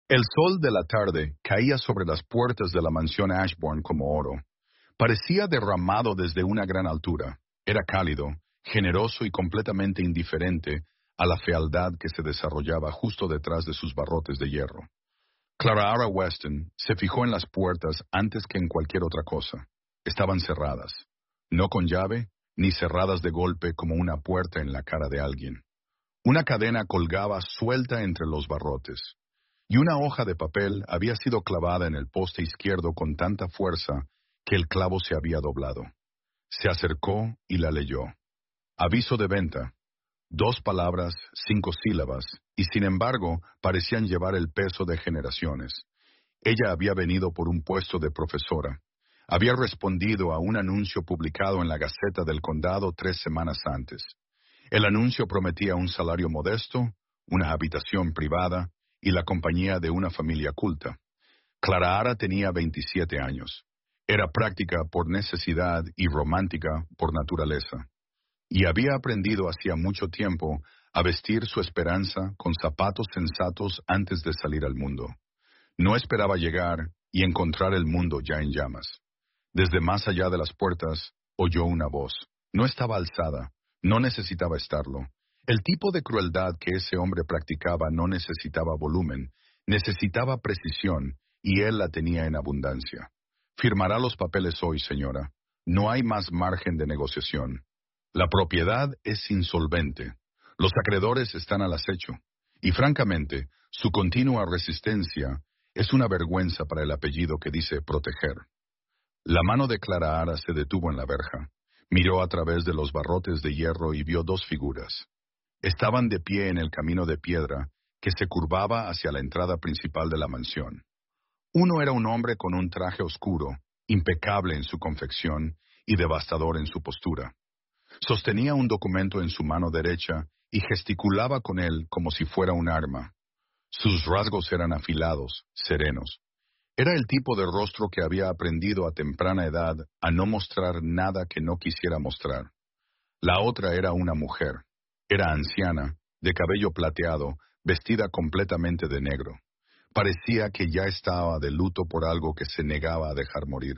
El sol de la tarde caía sobre las puertas de la mansión Ashbourne como oro. Parecía derramado desde una gran altura. Era cálido, generoso y completamente indiferente a la fealdad que se desarrollaba justo detrás de sus barrotes de hierro. Clara Weston se fijó en las puertas antes que en cualquier otra cosa. Estaban cerradas, no con llave, ni cerradas de golpe como una puerta en la cara de alguien. Una cadena colgaba suelta entre los barrotes, y una hoja de papel había sido clavada en el poste izquierdo con tanta fuerza que el clavo se había doblado. Se acercó y la leyó. Aviso de venta. 2 palabras, 5 sílabas, y sin embargo parecían llevar el peso de generaciones. Ella había venido por un puesto de profesora. Había respondido a un anuncio publicado en la Gaceta del Condado 3 semanas antes. El anuncio prometía un salario modesto, una habitación privada y la compañía de una familia culta. Clara tenía 27 años. Era práctica por necesidad y romántica por naturaleza. Y había aprendido hacía mucho tiempo a vestir su esperanza con zapatos sensatos antes de salir al mundo. No esperaba llegar y encontrar el mundo ya en llamas. Desde más allá de las puertas, oyó una voz. No estaba alzada, no necesitaba estarlo. El tipo de crueldad que ese hombre practicaba no necesitaba volumen, necesitaba precisión, y él la tenía en abundancia. Firmará los papeles hoy, señora. No hay más margen de negociación. La propiedad es insolvente. Los acreedores están al acecho. Y francamente, su continua resistencia es una vergüenza para el apellido que dice proteger. La mano de Clara se detuvo en la verja. Miró a través de los barrotes de hierro y vio 2 figuras. Estaban de pie en el camino de piedra que se curvaba hacia la entrada principal de la mansión. Uno era un hombre con un traje oscuro, impecable en su confección y devastador en su postura. Sostenía un documento en su mano derecha y gesticulaba con él como si fuera un arma. Sus rasgos eran afilados, serenos. Era el tipo de rostro que había aprendido a temprana edad a no mostrar nada que no quisiera mostrar. La otra era una mujer. Era anciana, de cabello plateado, vestida completamente de negro. Parecía que ya estaba de luto por algo que se negaba a dejar morir.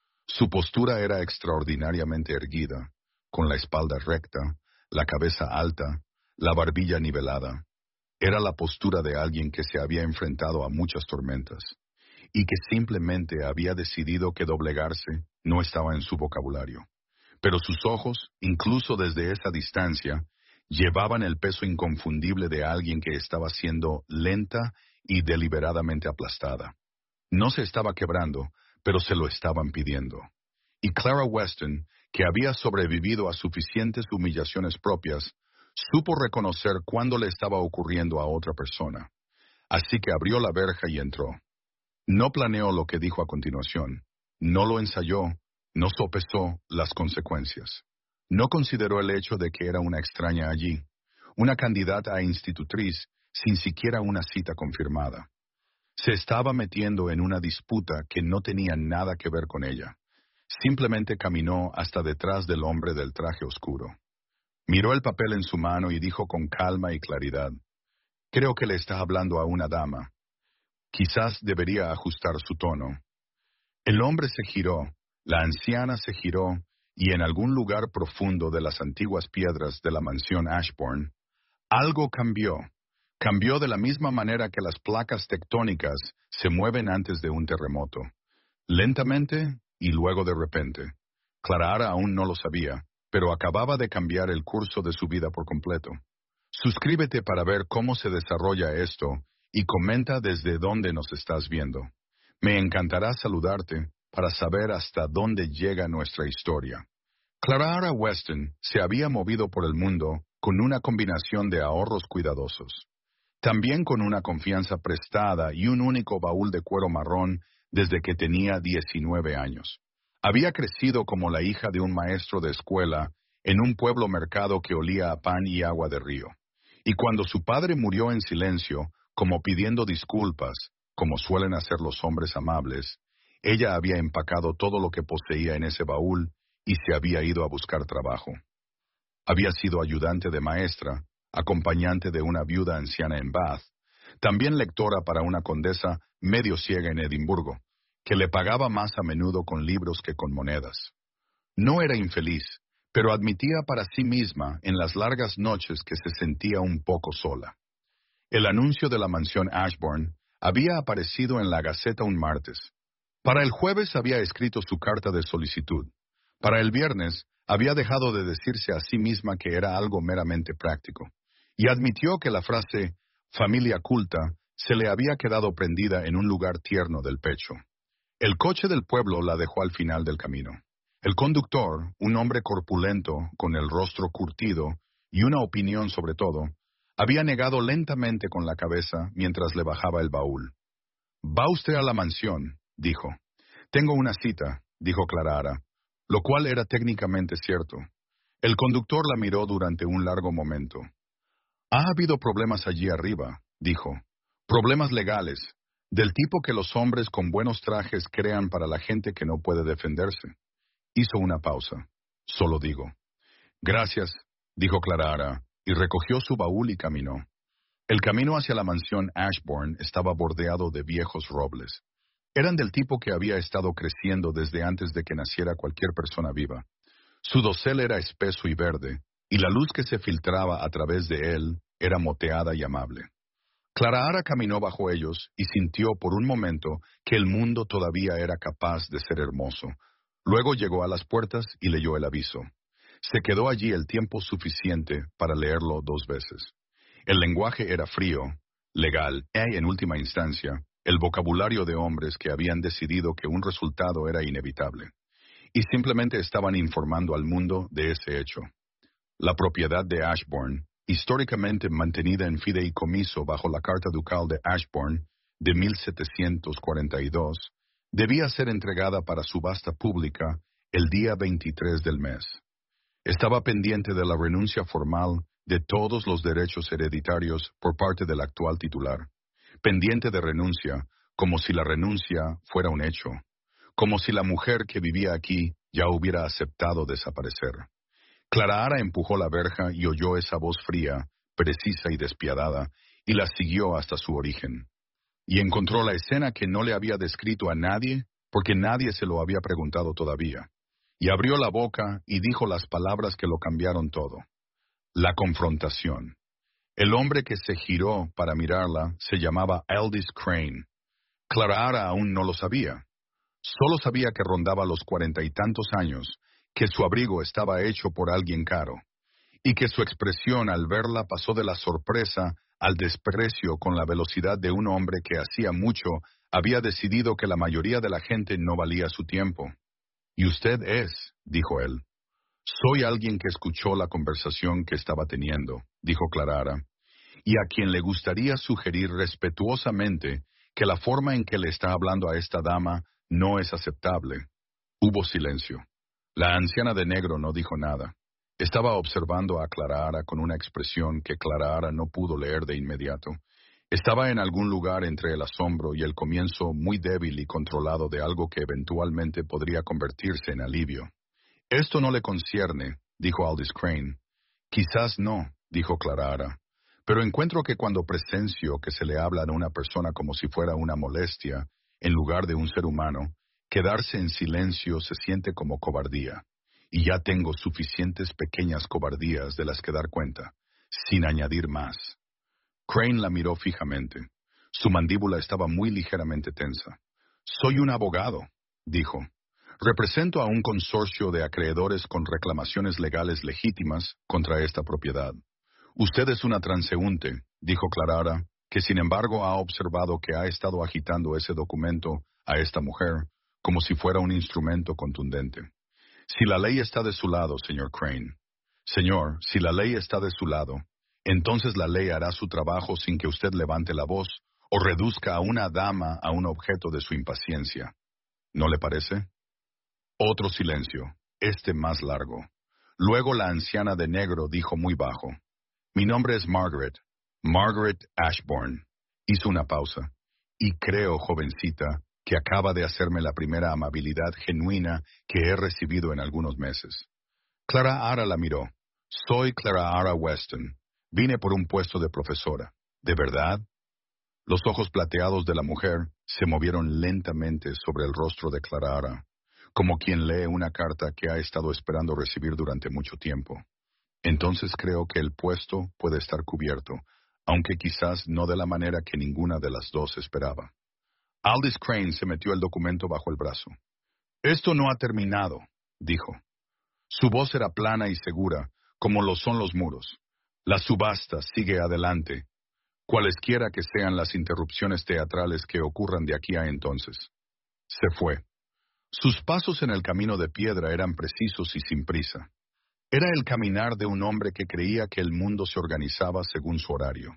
Su postura era extraordinariamente erguida, con la espalda recta, la cabeza alta, la barbilla nivelada. Era la postura de alguien que se había enfrentado a muchas tormentas, y que simplemente había decidido que doblegarse no estaba en su vocabulario. Pero sus ojos, incluso desde esa distancia, llevaban el peso inconfundible de alguien que estaba siendo lenta y deliberadamente aplastada. No se estaba quebrando, pero se lo estaban pidiendo. Y Clara Weston, que había sobrevivido a suficientes humillaciones propias, supo reconocer cuándo le estaba ocurriendo a otra persona. Así que abrió la verja y entró. No planeó lo que dijo a continuación. No lo ensayó, no sopesó las consecuencias. No consideró el hecho de que era una extraña allí, una candidata a institutriz sin siquiera una cita confirmada. Se estaba metiendo en una disputa que no tenía nada que ver con ella. Simplemente caminó hasta detrás del hombre del traje oscuro. Miró el papel en su mano y dijo con calma y claridad: «Creo que le está hablando a una dama. Quizás debería ajustar su tono». El hombre se giró, la anciana se giró, y en algún lugar profundo de las antiguas piedras de la mansión Ashbourne, algo cambió. Cambió de la misma manera que las placas tectónicas se mueven antes de un terremoto. Lentamente y luego de repente. Clara aún no lo sabía, pero acababa de cambiar el curso de su vida por completo. Suscríbete para ver cómo se desarrolla esto y comenta desde dónde nos estás viendo. Me encantará saludarte para saber hasta dónde llega nuestra historia. Clara Weston se había movido por el mundo con una combinación de ahorros cuidadosos. También con una confianza prestada y un único baúl de cuero marrón desde que tenía 19 años. Había crecido como la hija de un maestro de escuela en un pueblo mercado que olía a pan y agua de río. Y cuando su padre murió en silencio, como pidiendo disculpas, como suelen hacer los hombres amables, ella había empacado todo lo que poseía en ese baúl y se había ido a buscar trabajo. Había sido ayudante de maestra, acompañante de una viuda anciana en Bath, También lectora para una condesa medio ciega en Edimburgo, que le pagaba más a menudo con libros que con monedas. No era infeliz, pero admitía para sí misma en las largas noches que se sentía un poco sola. El anuncio de la mansión Ashbourne había aparecido en la Gaceta un martes. Para el jueves había escrito su carta de solicitud. Para el viernes había dejado de decirse a sí misma que era algo meramente práctico, y admitió que la frase «familia culta» se le había quedado prendida en un lugar tierno del pecho. El coche del pueblo la dejó al final del camino. El conductor, un hombre corpulento, con el rostro curtido y una opinión sobre todo, había negado lentamente con la cabeza mientras le bajaba el baúl. «¿Va usted a la mansión?», dijo. «Tengo una cita», dijo Clara, lo cual era técnicamente cierto. El conductor la miró durante un largo momento. «Ha habido problemas allí arriba», dijo. «Problemas legales, del tipo que los hombres con buenos trajes crean para la gente que no puede defenderse». Hizo una pausa. «Solo digo». «Gracias», dijo Clara, y recogió su baúl y caminó. El camino hacia la mansión Ashbourne estaba bordeado de viejos robles. Eran del tipo que había estado creciendo desde antes de que naciera cualquier persona viva. Su dosel era espeso y verde, y la luz que se filtraba a través de él era moteada y amable. Clara caminó bajo ellos y sintió por un momento que el mundo todavía era capaz de ser hermoso. Luego llegó a las puertas y leyó el aviso. Se quedó allí el tiempo suficiente para leerlo 2 veces. El lenguaje era frío, legal, y en última instancia, el vocabulario de hombres que habían decidido que un resultado era inevitable, y simplemente estaban informando al mundo de ese hecho. La propiedad de Ashbourne, históricamente mantenida en fideicomiso bajo la Carta Ducal de Ashbourne de 1742, debía ser entregada para subasta pública el día 23 del mes. Estaba pendiente de la renuncia formal de todos los derechos hereditarios por parte del actual titular. Pendiente de renuncia, como si la renuncia fuera un hecho, como si la mujer que vivía aquí ya hubiera aceptado desaparecer. Clara empujó la verja y oyó esa voz fría, precisa y despiadada, y la siguió hasta su origen. Y encontró la escena que no le había descrito a nadie, porque nadie se lo había preguntado todavía. Y abrió la boca y dijo las palabras que lo cambiaron todo. La confrontación. El hombre que se giró para mirarla se llamaba Aldous Crane. Clara aún no lo sabía. Solo sabía que rondaba los 40 y tantos años, que su abrigo estaba hecho por alguien caro, y que su expresión al verla pasó de la sorpresa al desprecio con la velocidad de un hombre que hacía mucho había decidido que la mayoría de la gente no valía su tiempo. «¿Y usted es?», dijo él. «Soy alguien que escuchó la conversación que estaba teniendo», dijo Clara, «y a quien le gustaría sugerir respetuosamente que la forma en que le está hablando a esta dama no es aceptable». Hubo silencio. La anciana de negro no dijo nada. Estaba observando a Clara con una expresión que Clara no pudo leer de inmediato. Estaba en algún lugar entre el asombro y el comienzo muy débil y controlado de algo que eventualmente podría convertirse en alivio. «Esto no le concierne», dijo Aldous Crane. «Quizás no», dijo Clara, «pero encuentro que cuando presencio que se le habla a una persona como si fuera una molestia, en lugar de un ser humano, quedarse en silencio se siente como cobardía, y ya tengo suficientes pequeñas cobardías de las que dar cuenta, sin añadir más». Crane la miró fijamente. Su mandíbula estaba muy ligeramente tensa. «Soy un abogado», dijo. «Represento a un consorcio de acreedores con reclamaciones legales legítimas contra esta propiedad. Usted es una transeúnte», dijo Clara, que sin embargo ha observado que ha estado agitando ese documento a esta mujer como si fuera un instrumento contundente. «Si la ley está de su lado, señor Crane. Señor, si la ley está de su lado, entonces la ley hará su trabajo sin que usted levante la voz o reduzca a una dama a un objeto de su impaciencia. ¿No le parece?» Otro silencio, este más largo. Luego la anciana de negro dijo muy bajo: «Mi nombre es Margaret Ashbourne». Hizo una pausa. «Y creo, jovencita, que acaba de hacerme la primera amabilidad genuina que he recibido en algunos meses». Clara la miró. «Soy Clara Weston. Vine por un puesto de profesora». «¿De verdad?». Los ojos plateados de la mujer se movieron lentamente sobre el rostro de Clara, como quien lee una carta que ha estado esperando recibir durante mucho tiempo. Entonces creo que el puesto puede estar cubierto, aunque quizás no de la manera que ninguna de las dos esperaba. Aldous Crane se metió el documento bajo el brazo. Esto no ha terminado, dijo. Su voz era plana y segura, como lo son los muros. La subasta sigue adelante, cualesquiera que sean las interrupciones teatrales que ocurran de aquí a entonces. Se fue. Sus pasos en el camino de piedra eran precisos y sin prisa. Era el caminar de un hombre que creía que el mundo se organizaba según su horario.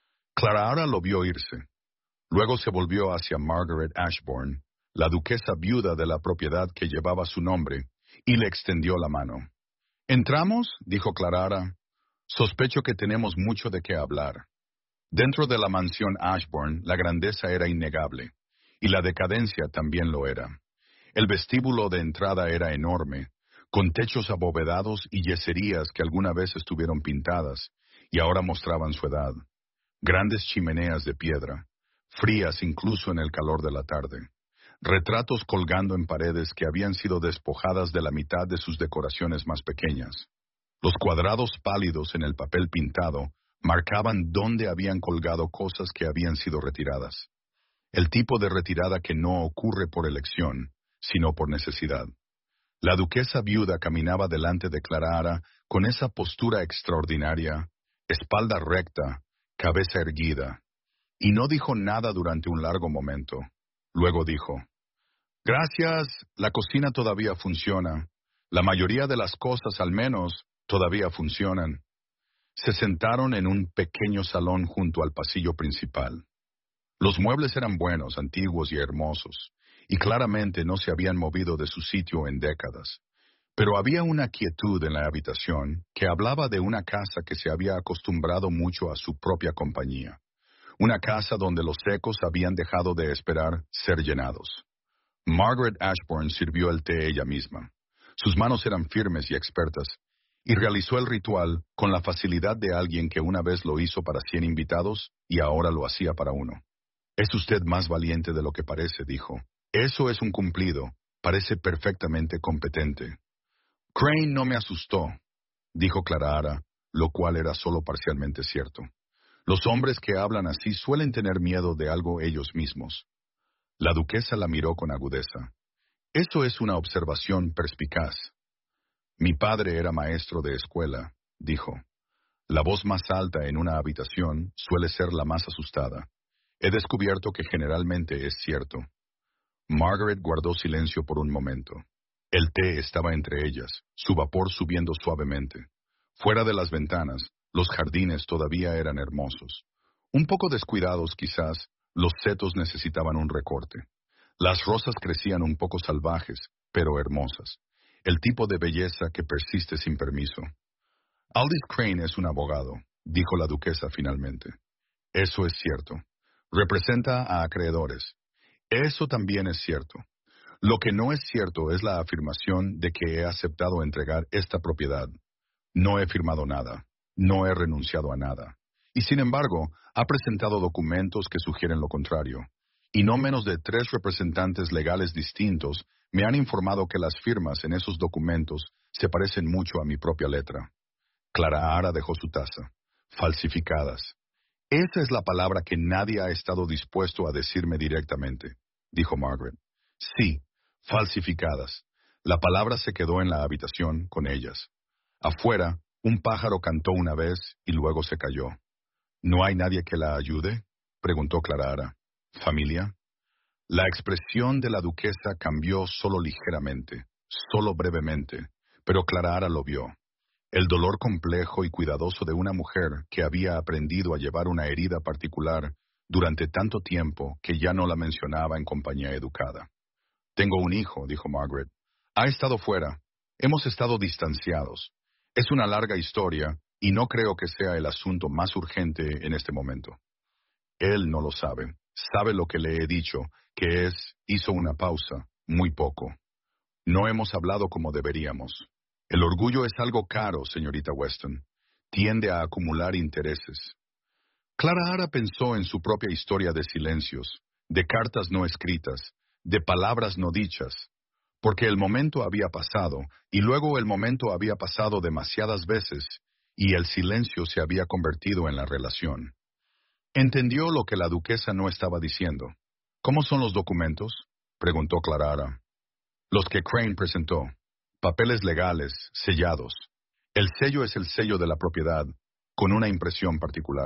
Clara lo vio irse. Luego se volvió hacia Margaret Ashbourne, la duquesa viuda de la propiedad que llevaba su nombre, y le extendió la mano. «¿Entramos?», dijo Clara. «Sospecho que tenemos mucho de qué hablar». Dentro de la mansión Ashbourne, la grandeza era innegable, y la decadencia también lo era. El vestíbulo de entrada era enorme, con techos abovedados y yeserías que alguna vez estuvieron pintadas, y ahora mostraban su edad. Grandes chimeneas de piedra, frías incluso en el calor de la tarde. Retratos colgando en paredes que habían sido despojadas de la mitad de sus decoraciones más pequeñas. Los cuadrados pálidos en el papel pintado marcaban dónde habían colgado cosas que habían sido retiradas. El tipo de retirada que no ocurre por elección, sino por necesidad. La duquesa viuda caminaba delante de Clara con esa postura extraordinaria, espalda recta, cabeza erguida, y no dijo nada durante un largo momento. Luego dijo: «Gracias, la cocina todavía funciona. La mayoría de las cosas, al menos, todavía funcionan». Se sentaron en un pequeño salón junto al pasillo principal. Los muebles eran buenos, antiguos y hermosos, y claramente no se habían movido de su sitio en décadas. Pero había una quietud en la habitación que hablaba de una casa que se había acostumbrado mucho a su propia compañía. Una casa donde los ecos habían dejado de esperar ser llenados. Margaret Ashbourne sirvió el té ella misma. Sus manos eran firmes y expertas, y realizó el ritual con la facilidad de alguien que una vez lo hizo para 100 invitados y ahora lo hacía para uno. «Es usted más valiente de lo que parece», dijo. «Eso es un cumplido. Parece perfectamente competente». «Crane no me asustó», dijo Clara, lo cual era solo parcialmente cierto. Los hombres que hablan así suelen tener miedo de algo ellos mismos. La duquesa la miró con agudeza. «Eso es una observación perspicaz». «Mi padre era maestro de escuela», dijo. «La voz más alta en una habitación suele ser la más asustada. He descubierto que generalmente es cierto». Margaret guardó silencio por un momento. El té estaba entre ellas, su vapor subiendo suavemente. Fuera de las ventanas, los jardines todavía eran hermosos. Un poco descuidados quizás, los setos necesitaban un recorte. Las rosas crecían un poco salvajes, pero hermosas. El tipo de belleza que persiste sin permiso. «Aldous Crane es un abogado», dijo la duquesa finalmente. «Eso es cierto. Representa a acreedores. Eso también es cierto. Lo que no es cierto es la afirmación de que he aceptado entregar esta propiedad. No he firmado nada. No he renunciado a nada. Y sin embargo, ha presentado documentos que sugieren lo contrario. Y no menos de 3 representantes legales distintos me han informado que las firmas en esos documentos se parecen mucho a mi propia letra». Clara dejó su taza. «Falsificadas». «Esa es la palabra que nadie ha estado dispuesto a decirme directamente», dijo Margaret. «Sí, falsificadas». La palabra se quedó en la habitación con ellas. Afuera, un pájaro cantó una vez y luego se calló. «¿No hay nadie que la ayude?», preguntó Clara. «¿Familia?». La expresión de la duquesa cambió solo ligeramente, solo brevemente, pero Clara lo vio. El dolor complejo y cuidadoso de una mujer que había aprendido a llevar una herida particular durante tanto tiempo que ya no la mencionaba en compañía educada. «Tengo un hijo», dijo Margaret. «Ha estado fuera. Hemos estado distanciados. Es una larga historia y no creo que sea el asunto más urgente en este momento». «Él no lo sabe. Sabe lo que le he dicho, que es», hizo una pausa, «muy poco. No hemos hablado como deberíamos. El orgullo es algo caro, señorita Weston. Tiende a acumular intereses». Clara Ara pensó en su propia historia de silencios, de cartas no escritas, de palabras no dichas, porque el momento había pasado, y luego el momento había pasado demasiadas veces, y el silencio se había convertido en la relación. Entendió lo que la duquesa no estaba diciendo. ¿Cómo son los documentos?, preguntó Clara Ara. Los que Crane presentó. Papeles legales, sellados. El sello es el sello de la propiedad, con una impresión particular.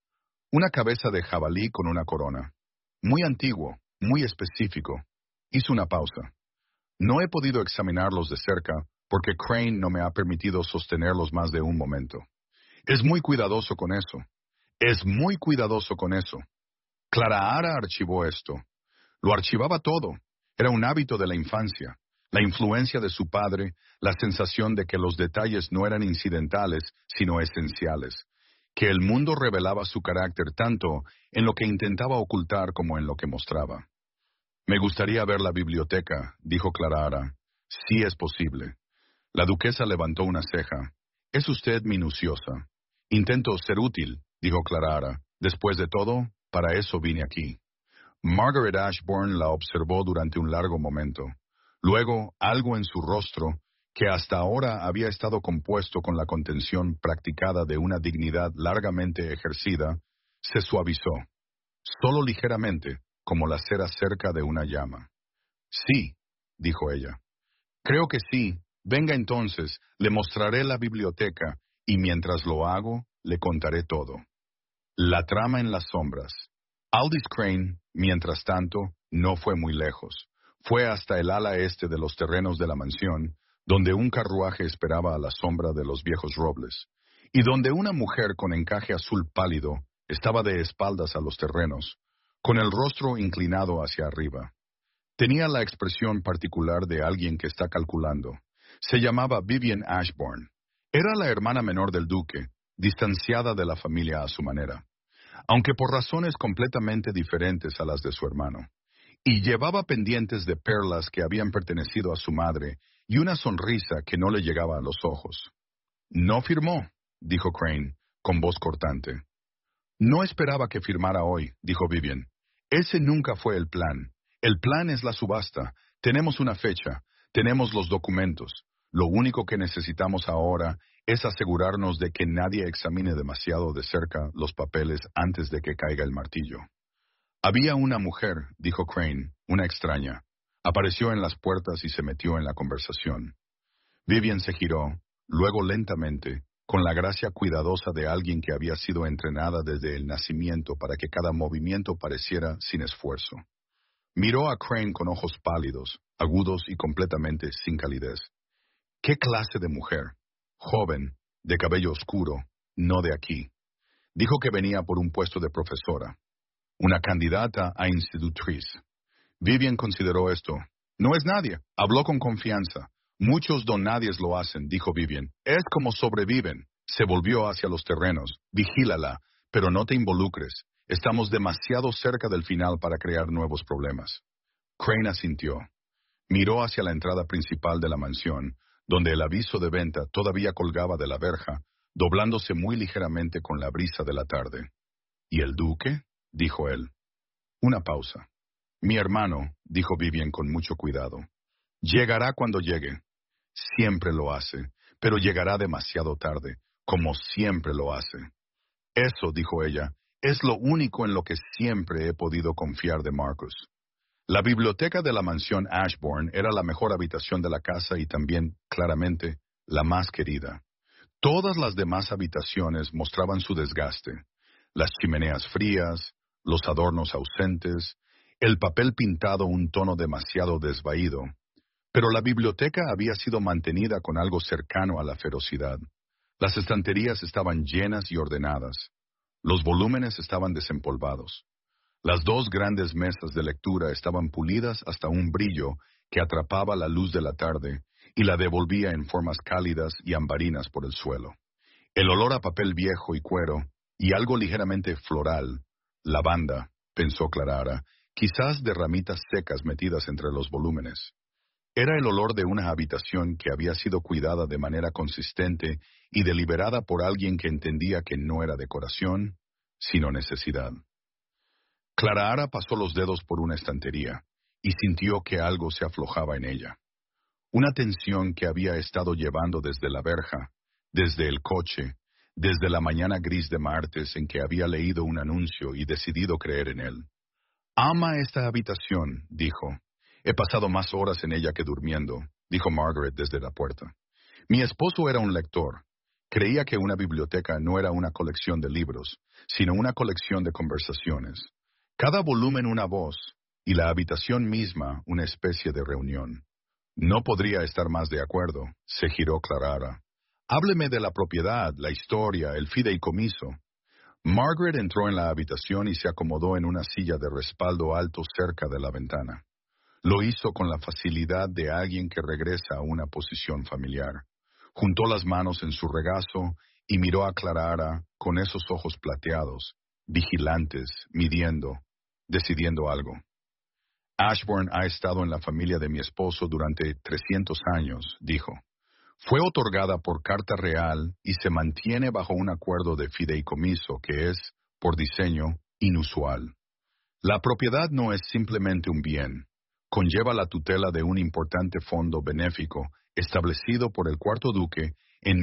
Una cabeza de jabalí con una corona. Muy antiguo, muy específico. Hizo una pausa. No he podido examinarlos de cerca, porque Crane no me ha permitido sostenerlos más de un momento. Es muy cuidadoso con eso. Es muy cuidadoso con eso. Clara Ara archivó esto. Lo archivaba todo. Era un hábito de la infancia. La influencia de su padre, la sensación de que los detalles no eran incidentales, sino esenciales. Que el mundo revelaba su carácter tanto en lo que intentaba ocultar como en lo que mostraba. Me gustaría ver la biblioteca, dijo Clara Ara. Sí es posible. La duquesa levantó una ceja. Es usted minuciosa. Intento ser útil, dijo Clara Ara. Después de todo, para eso vine aquí. Margaret Ashbourne la observó durante un largo momento. Luego, algo en su rostro, que hasta ahora había estado compuesto con la contención practicada de una dignidad largamente ejercida, se suavizó, solo ligeramente, como la cera cerca de una llama. Sí, dijo ella. Creo que sí. Venga entonces, le mostraré la biblioteca, y mientras lo hago, le contaré todo. La trama en las sombras. Aldous Crane, mientras tanto, no fue muy lejos. Fue hasta el ala este de los terrenos de la mansión, donde un carruaje esperaba a la sombra de los viejos robles, y donde una mujer con encaje azul pálido estaba de espaldas a los terrenos, con el rostro inclinado hacia arriba. Tenía la expresión particular de alguien que está calculando. Se llamaba Vivian Ashbourne. Era la hermana menor del duque, distanciada de la familia a su manera, aunque por razones completamente diferentes a las de su hermano, y llevaba pendientes de perlas que habían pertenecido a su madre y una sonrisa que no le llegaba a los ojos. No firmó, dijo Crane, con voz cortante. No esperaba que firmara hoy, dijo Vivian. Ese nunca fue el plan. El plan es la subasta. Tenemos una fecha, tenemos los documentos. Lo único que necesitamos ahora es asegurarnos de que nadie examine demasiado de cerca los papeles antes de que caiga el martillo. Había una mujer, dijo Crane, una extraña. Apareció en las puertas y se metió en la conversación. Vivian se giró, luego lentamente, con la gracia cuidadosa de alguien que había sido entrenada desde el nacimiento para que cada movimiento pareciera sin esfuerzo. Miró a Crane con ojos pálidos, agudos y completamente sin calidez. ¿Qué clase de mujer? Joven, de cabello oscuro, no de aquí. Dijo que venía por un puesto de profesora. Una candidata a institutriz. Vivian consideró esto. No es nadie. Habló con confianza. Muchos donadies lo hacen, dijo Vivian. Es como sobreviven. Se volvió hacia los terrenos. Vigílala, pero no te involucres. Estamos demasiado cerca del final para crear nuevos problemas. Crane asintió. Miró hacia la entrada principal de la mansión, donde el aviso de venta todavía colgaba de la verja, doblándose muy ligeramente con la brisa de la tarde. ¿Y el duque?, dijo él. Una pausa. Mi hermano, dijo Vivian con mucho cuidado. Llegará cuando llegue. Siempre lo hace, pero llegará demasiado tarde, como siempre lo hace. Eso, dijo ella, es lo único en lo que siempre he podido confiar de Marcus. La biblioteca de la mansión Ashbourne era la mejor habitación de la casa y también, claramente, la más querida. Todas las demás habitaciones mostraban su desgaste. Las chimeneas frías, los adornos ausentes, el papel pintado un tono demasiado desvaído. Pero la biblioteca había sido mantenida con algo cercano a la ferocidad. Las estanterías estaban llenas y ordenadas. Los volúmenes estaban desempolvados. Las dos grandes mesas de lectura estaban pulidas hasta un brillo que atrapaba la luz de la tarde y la devolvía en formas cálidas y ambarinas por el suelo. El olor a papel viejo y cuero, y algo ligeramente floral, lavanda, pensó Clara Ara, quizás de ramitas secas metidas entre los volúmenes. Era el olor de una habitación que había sido cuidada de manera consistente y deliberada por alguien que entendía que no era decoración, sino necesidad. Clara pasó los dedos por una estantería y sintió que algo se aflojaba en ella. Una tensión que había estado llevando desde la verja, desde el coche, desde la mañana gris de martes en que había leído un anuncio y decidido creer en él. «Ama esta habitación», dijo. «He pasado más horas en ella que durmiendo», dijo Margaret desde la puerta. «Mi esposo era un lector. Creía que una biblioteca no era una colección de libros, sino una colección de conversaciones. Cada volumen una voz, y la habitación misma una especie de reunión». «No podría estar más de acuerdo», se giró Clara. «Hábleme de la propiedad, la historia, el fideicomiso». Margaret entró en la habitación y se acomodó en una silla de respaldo alto cerca de la ventana. Lo hizo con la facilidad de alguien que regresa a una posición familiar. Juntó las manos en su regazo y miró a Clara con esos ojos plateados, vigilantes, midiendo, decidiendo algo. «Ashbourne ha estado en la familia de mi esposo durante 300 años», dijo. «Fue otorgada por carta real y se mantiene bajo un acuerdo de fideicomiso que es, por diseño, inusual. La propiedad no es simplemente un bien. Conlleva la tutela de un importante fondo benéfico establecido por el cuarto duque en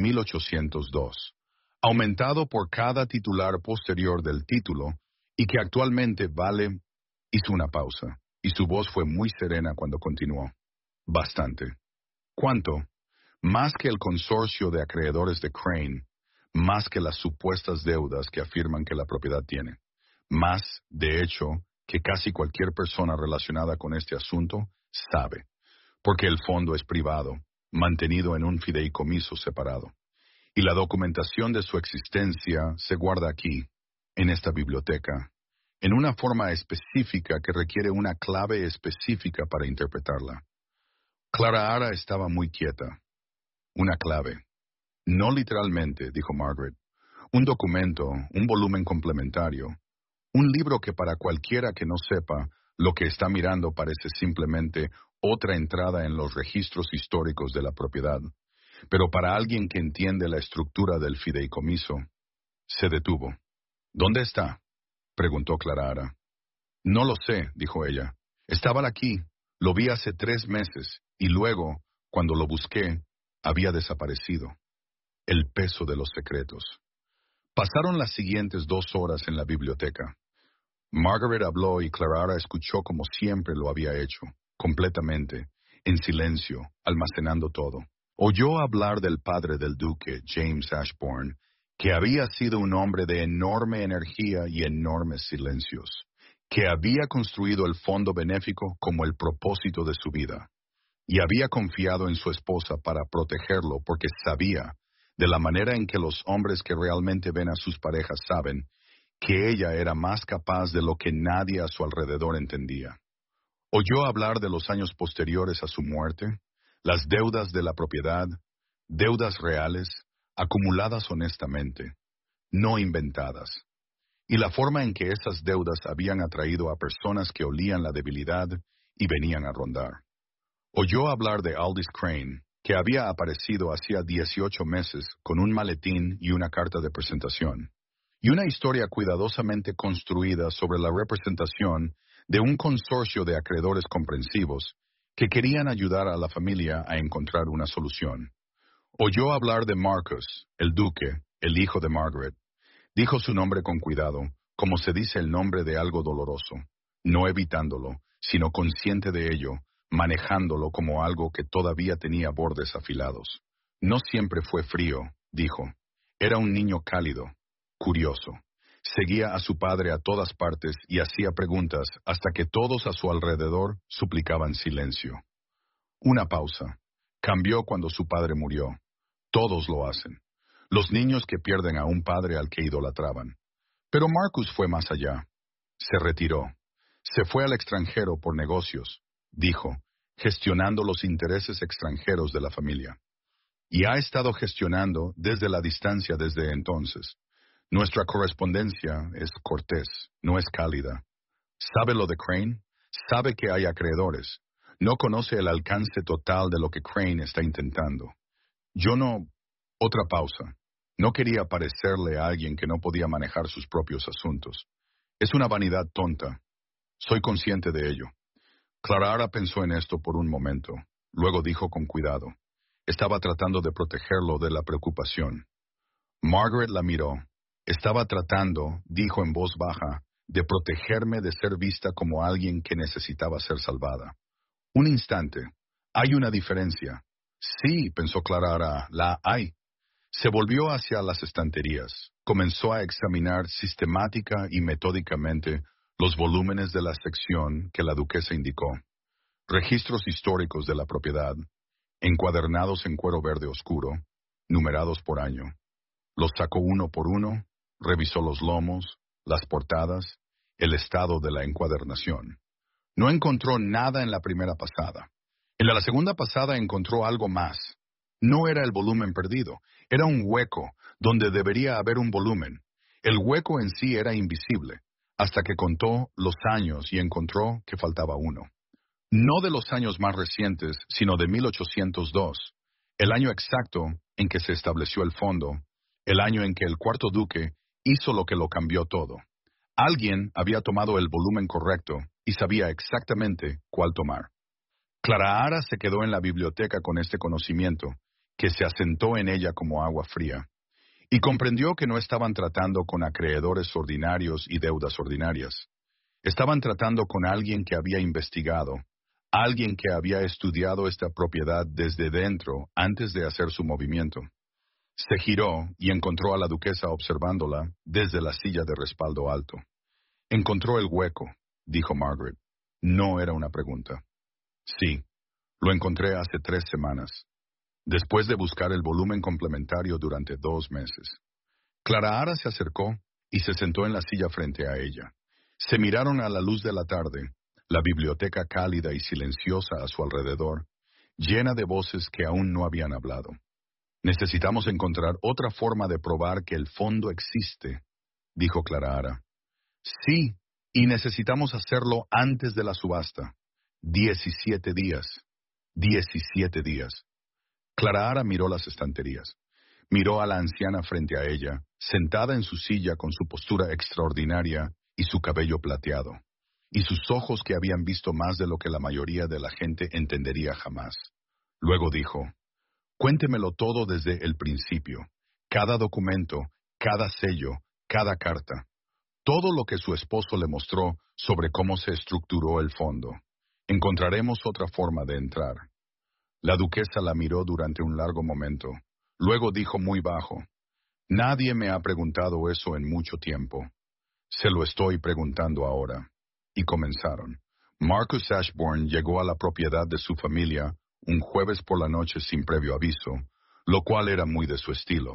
1802, aumentado por cada titular posterior del título y que actualmente vale». Hizo una pausa, y su voz fue muy serena cuando continuó. «Bastante». «¿Cuánto?» «Más que el consorcio de acreedores de Crane, más que las supuestas deudas que afirman que la propiedad tiene, más, de hecho, que casi cualquier persona relacionada con este asunto sabe, porque el fondo es privado, mantenido en un fideicomiso separado, y la documentación de su existencia se guarda aquí, en esta biblioteca, en una forma específica que requiere una clave específica para interpretarla». Clara estaba muy quieta. «Una clave». «No literalmente», dijo Margaret. «Un documento, un volumen complementario, un libro que para cualquiera que no sepa lo que está mirando parece simplemente otra entrada en los registros históricos de la propiedad. Pero para alguien que entiende la estructura del fideicomiso». Se detuvo. «¿Dónde está?», preguntó Clara. «No lo sé», dijo ella. «Estaba aquí, lo vi hace 3 meses, y luego, cuando lo busqué, había desaparecido». El peso de los secretos. Pasaron las siguientes 2 horas en la biblioteca. Margaret habló y Clara escuchó como siempre lo había hecho, completamente, en silencio, almacenando todo. Oyó hablar del padre del duque, James Ashbourne, que había sido un hombre de enorme energía y enormes silencios, que había construido el fondo benéfico como el propósito de su vida, y había confiado en su esposa para protegerlo porque sabía, de la manera en que los hombres que realmente ven a sus parejas saben, que ella era más capaz de lo que nadie a su alrededor entendía. Oyó hablar de los años posteriores a su muerte, las deudas de la propiedad, deudas reales, acumuladas honestamente, no inventadas, y la forma en que esas deudas habían atraído a personas que olían la debilidad y venían a rondar. Oyó hablar de Aldous Crane, que había aparecido hacía 18 meses con un maletín y una carta de presentación, y una historia cuidadosamente construida sobre la representación de un consorcio de acreedores comprensivos que querían ayudar a la familia a encontrar una solución. Oyó hablar de Marcus, el duque, el hijo de Margaret. Dijo su nombre con cuidado, como se dice el nombre de algo doloroso, no evitándolo, sino consciente de ello, manejándolo como algo que todavía tenía bordes afilados. No siempre fue frío, dijo. Era un niño cálido, curioso. Seguía a su padre a todas partes y hacía preguntas hasta que todos a su alrededor suplicaban silencio. Una pausa. Cambió cuando su padre murió. Todos lo hacen. Los niños que pierden a un padre al que idolatraban. Pero Marcus fue más allá. Se retiró. Se fue al extranjero por negocios, dijo, gestionando los intereses extranjeros de la familia. Y ha estado gestionando desde la distancia desde entonces. Nuestra correspondencia es cortés, no es cálida. ¿Sabe lo de Crane? Sabe que hay acreedores. No conoce el alcance total de lo que Crane está intentando. Yo no... Otra pausa. No quería parecerle a alguien que no podía manejar sus propios asuntos. Es una vanidad tonta. Soy consciente de ello. Clara pensó en esto por un momento. Luego dijo con cuidado. Estaba tratando de protegerlo de la preocupación. Margaret la miró. Estaba tratando, dijo en voz baja, de protegerme de ser vista como alguien que necesitaba ser salvada. Un instante. Hay una diferencia. Sí, pensó Clara, la hay. Se volvió hacia las estanterías. Comenzó a examinar sistemática y metódicamente los volúmenes de la sección que la duquesa indicó. Registros históricos de la propiedad, encuadernados en cuero verde oscuro, numerados por año. Los sacó uno por uno, revisó los lomos, las portadas, el estado de la encuadernación. No encontró nada en la primera pasada. En la segunda pasada encontró algo más. No era el volumen perdido, era un hueco donde debería haber un volumen. El hueco en sí era invisible, hasta que contó los años y encontró que faltaba uno. No de los años más recientes, sino de 1802, el año exacto en que se estableció el fondo, el año en que el cuarto duque hizo lo que lo cambió todo. Alguien había tomado el volumen correcto y sabía exactamente cuál tomar. Clara se quedó en la biblioteca con este conocimiento, que se asentó en ella como agua fría, y comprendió que no estaban tratando con acreedores ordinarios y deudas ordinarias. Estaban tratando con alguien que había investigado, alguien que había estudiado esta propiedad desde dentro antes de hacer su movimiento. Se giró y encontró a la duquesa observándola desde la silla de respaldo alto. Encontró el hueco, dijo Margaret. No era una pregunta. Sí, lo encontré hace 3 semanas, después de buscar el volumen complementario durante 2 meses. Clara se acercó y se sentó en la silla frente a ella. Se miraron a la luz de la tarde, la biblioteca cálida y silenciosa a su alrededor, llena de voces que aún no habían hablado. Necesitamos encontrar otra forma de probar que el fondo existe, dijo Clara. Sí, y necesitamos hacerlo antes de la subasta. 17 días. 17 días. Clara miró las estanterías. Miró a la anciana frente a ella, sentada en su silla con su postura extraordinaria y su cabello plateado, y sus ojos que habían visto más de lo que la mayoría de la gente entendería jamás. Luego dijo, cuéntemelo todo desde el principio, cada documento, cada sello, cada carta, todo lo que su esposo le mostró sobre cómo se estructuró el fondo. Encontraremos otra forma de entrar. La duquesa la miró durante un largo momento. Luego dijo muy bajo, nadie me ha preguntado eso en mucho tiempo. Se lo estoy preguntando ahora. Y comenzaron. Marcus Ashbourne llegó a la propiedad de su familia un jueves por la noche sin previo aviso, lo cual era muy de su estilo.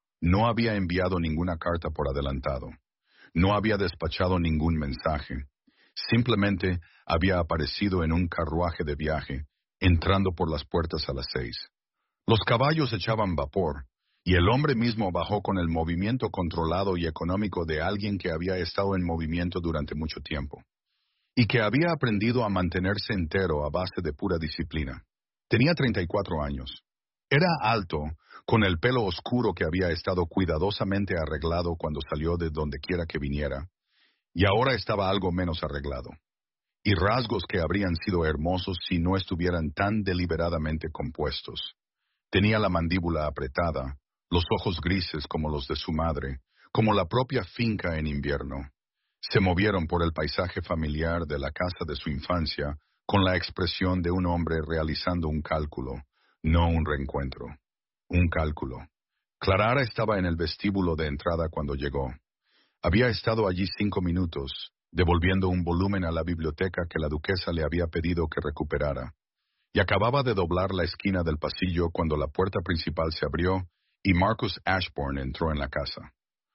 No había enviado ninguna carta por adelantado. No había despachado ningún mensaje. Simplemente había aparecido en un carruaje de viaje, entrando por las puertas a las 6. Los caballos echaban vapor, y el hombre mismo bajó con el movimiento controlado y económico de alguien que había estado en movimiento durante mucho tiempo, y que había aprendido a mantenerse entero a base de pura disciplina. Tenía 34 años. Era alto, con el pelo oscuro que había estado cuidadosamente arreglado cuando salió de donde quiera que viniera, y ahora estaba algo menos arreglado, y rasgos que habrían sido hermosos si no estuvieran tan deliberadamente compuestos. Tenía la mandíbula apretada, los ojos grises como los de su madre, como la propia finca en invierno. Se movieron por el paisaje familiar de la casa de su infancia con la expresión de un hombre realizando un cálculo, no un reencuentro. Un cálculo. Clara estaba en el vestíbulo de entrada cuando llegó. Había estado allí 5 minutos, devolviendo un volumen a la biblioteca que la duquesa le había pedido que recuperara, y acababa de doblar la esquina del pasillo cuando la puerta principal se abrió y Marcus Ashbourne entró en la casa.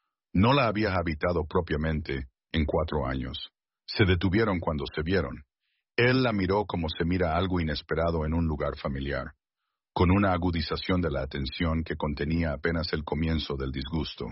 No la había habitado propiamente en 4 años. Se detuvieron cuando se vieron. Él la miró como se mira algo inesperado en un lugar familiar, con una agudización de la atención que contenía apenas el comienzo del disgusto.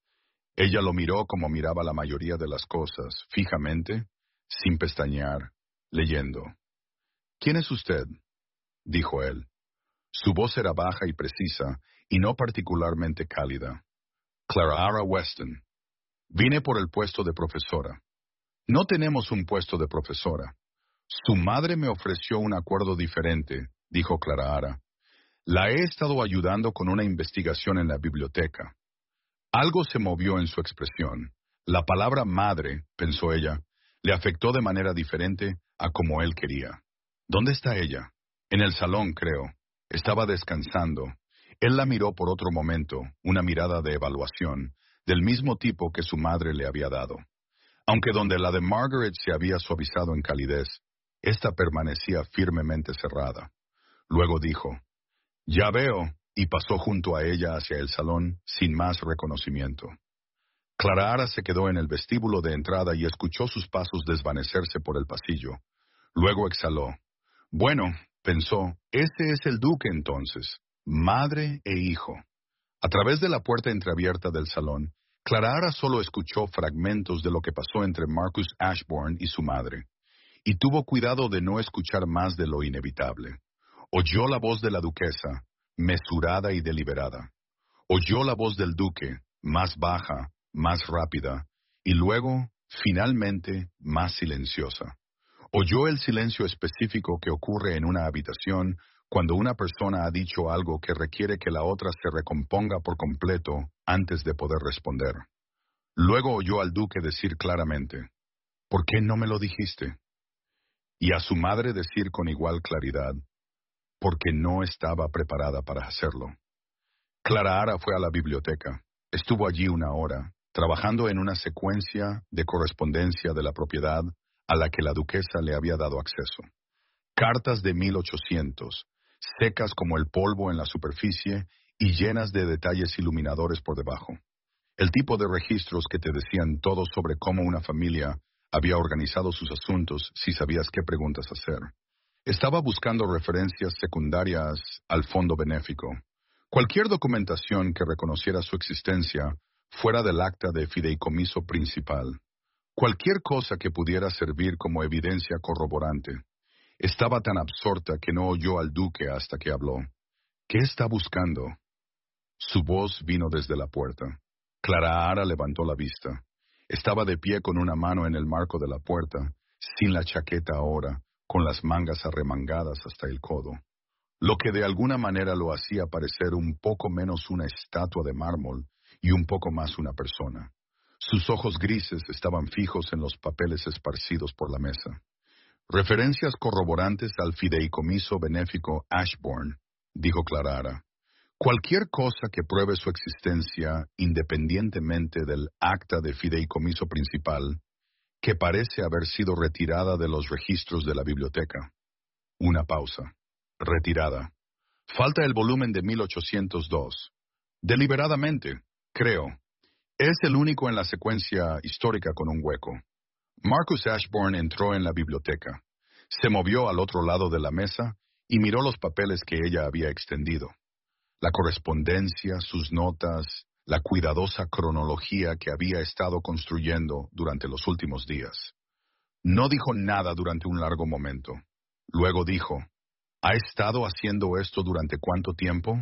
Ella lo miró como miraba la mayoría de las cosas, fijamente, sin pestañear, leyendo. «¿Quién es usted?», dijo él. Su voz era baja y precisa, y no particularmente cálida. Clara Weston. Vine por el puesto de profesora. No tenemos un puesto de profesora. Su madre me ofreció un acuerdo diferente, dijo Clara. La he estado ayudando con una investigación en la biblioteca. Algo se movió en su expresión. La palabra madre, pensó ella, le afectó de manera diferente a como él quería. ¿Dónde está ella? En el salón, creo. Estaba descansando. Él la miró por otro momento, una mirada de evaluación, del mismo tipo que su madre le había dado. Aunque donde la de Margaret se había suavizado en calidez, ésta permanecía firmemente cerrada. Luego dijo, «Ya veo», y pasó junto a ella hacia el salón sin más reconocimiento. Clara se quedó en el vestíbulo de entrada y escuchó sus pasos desvanecerse por el pasillo. Luego exhaló. Bueno, pensó, ese es el duque entonces, madre e hijo. A través de la puerta entreabierta del salón, Clara solo escuchó fragmentos de lo que pasó entre Marcus Ashbourne y su madre, y tuvo cuidado de no escuchar más de lo inevitable. Oyó la voz de la duquesa, mesurada y deliberada. Oyó la voz del duque, más baja, más rápida, y luego, finalmente, más silenciosa. Oyó el silencio específico que ocurre en una habitación cuando una persona ha dicho algo que requiere que la otra se recomponga por completo antes de poder responder. Luego oyó al duque decir claramente, «¿Por qué no me lo dijiste?», y a su madre decir con igual claridad, «Porque no estaba preparada para hacerlo». Clara fue a la biblioteca. Estuvo allí una hora, trabajando en una secuencia de correspondencia de la propiedad a la que la duquesa le había dado acceso. Cartas de 1800, secas como el polvo en la superficie y llenas de detalles iluminadores por debajo. El tipo de registros que te decían todo sobre cómo una familia había organizado sus asuntos si sabías qué preguntas hacer. Estaba buscando referencias secundarias al fondo benéfico. Cualquier documentación que reconociera su existencia fuera del acta de fideicomiso principal. Cualquier cosa que pudiera servir como evidencia corroborante. Estaba tan absorta que no oyó al duque hasta que habló. ¿Qué está buscando? Su voz vino desde la puerta. Clara levantó la vista. Estaba de pie con una mano en el marco de la puerta, sin la chaqueta ahora, con las mangas arremangadas hasta el codo. Lo que de alguna manera lo hacía parecer un poco menos una estatua de mármol y un poco más una persona. Sus ojos grises estaban fijos en los papeles esparcidos por la mesa. Referencias corroborantes al fideicomiso benéfico Ashbourne, dijo Clara. Cualquier cosa que pruebe su existencia independientemente del acta de fideicomiso principal, que parece haber sido retirada de los registros de la biblioteca. Una pausa. Retirada. Falta el volumen de 1802. Deliberadamente, creo. Es el único en la secuencia histórica con un hueco. Marcus Ashbourne entró en la biblioteca. Se movió al otro lado de la mesa y miró los papeles que ella había extendido. La correspondencia, sus notas, la cuidadosa cronología que había estado construyendo durante los últimos días. No dijo nada durante un largo momento. Luego dijo, ¿ha estado haciendo esto durante cuánto tiempo?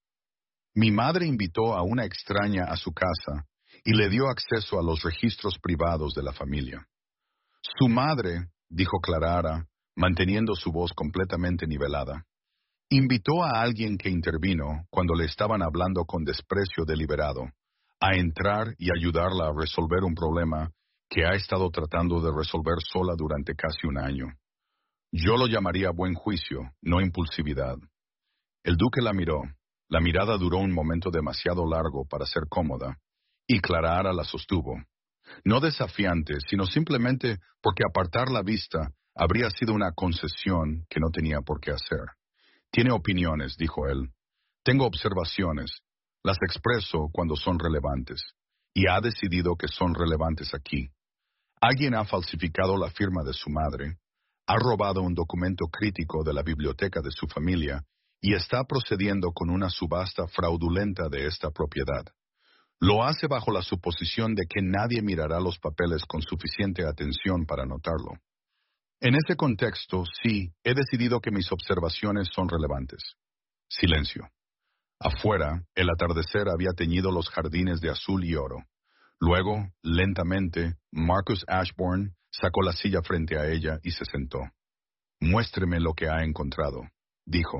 Mi madre invitó a una extraña a su casa y le dio acceso a los registros privados de la familia. Su madre, dijo Clara, manteniendo su voz completamente nivelada, invitó a alguien que intervino cuando le estaban hablando con desprecio deliberado, a entrar y ayudarla a resolver un problema que ha estado tratando de resolver sola durante casi un año. Yo lo llamaría buen juicio, no impulsividad. El duque la miró. La mirada duró un momento demasiado largo para ser cómoda, y Clara la sostuvo. No desafiante, sino simplemente porque apartar la vista habría sido una concesión que no tenía por qué hacer. Tiene opiniones, dijo él. Tengo observaciones. Las expreso cuando son relevantes. Y ha decidido que son relevantes aquí. Alguien ha falsificado la firma de su madre, ha robado un documento crítico de la biblioteca de su familia y está procediendo con una subasta fraudulenta de esta propiedad. Lo hace bajo la suposición de que nadie mirará los papeles con suficiente atención para notarlo. En ese contexto, sí, he decidido que mis observaciones son relevantes. Silencio. Afuera, el atardecer había teñido los jardines de azul y oro. Luego, lentamente, Marcus Ashbourne sacó la silla frente a ella y se sentó. «Muéstreme lo que ha encontrado», dijo.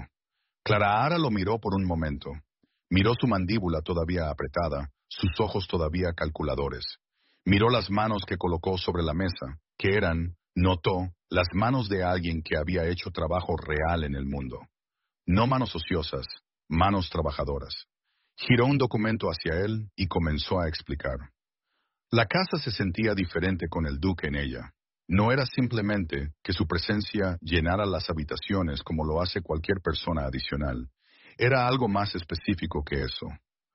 Clara lo miró por un momento. Miró su mandíbula todavía apretada, sus ojos todavía calculadores. Miró las manos que colocó sobre la mesa, que eran, notó, las manos de alguien que había hecho trabajo real en el mundo. No manos ociosas, manos trabajadoras. Giró un documento hacia él y comenzó a explicar. La casa se sentía diferente con el duque en ella. No era simplemente que su presencia llenara las habitaciones como lo hace cualquier persona adicional. Era algo más específico que eso.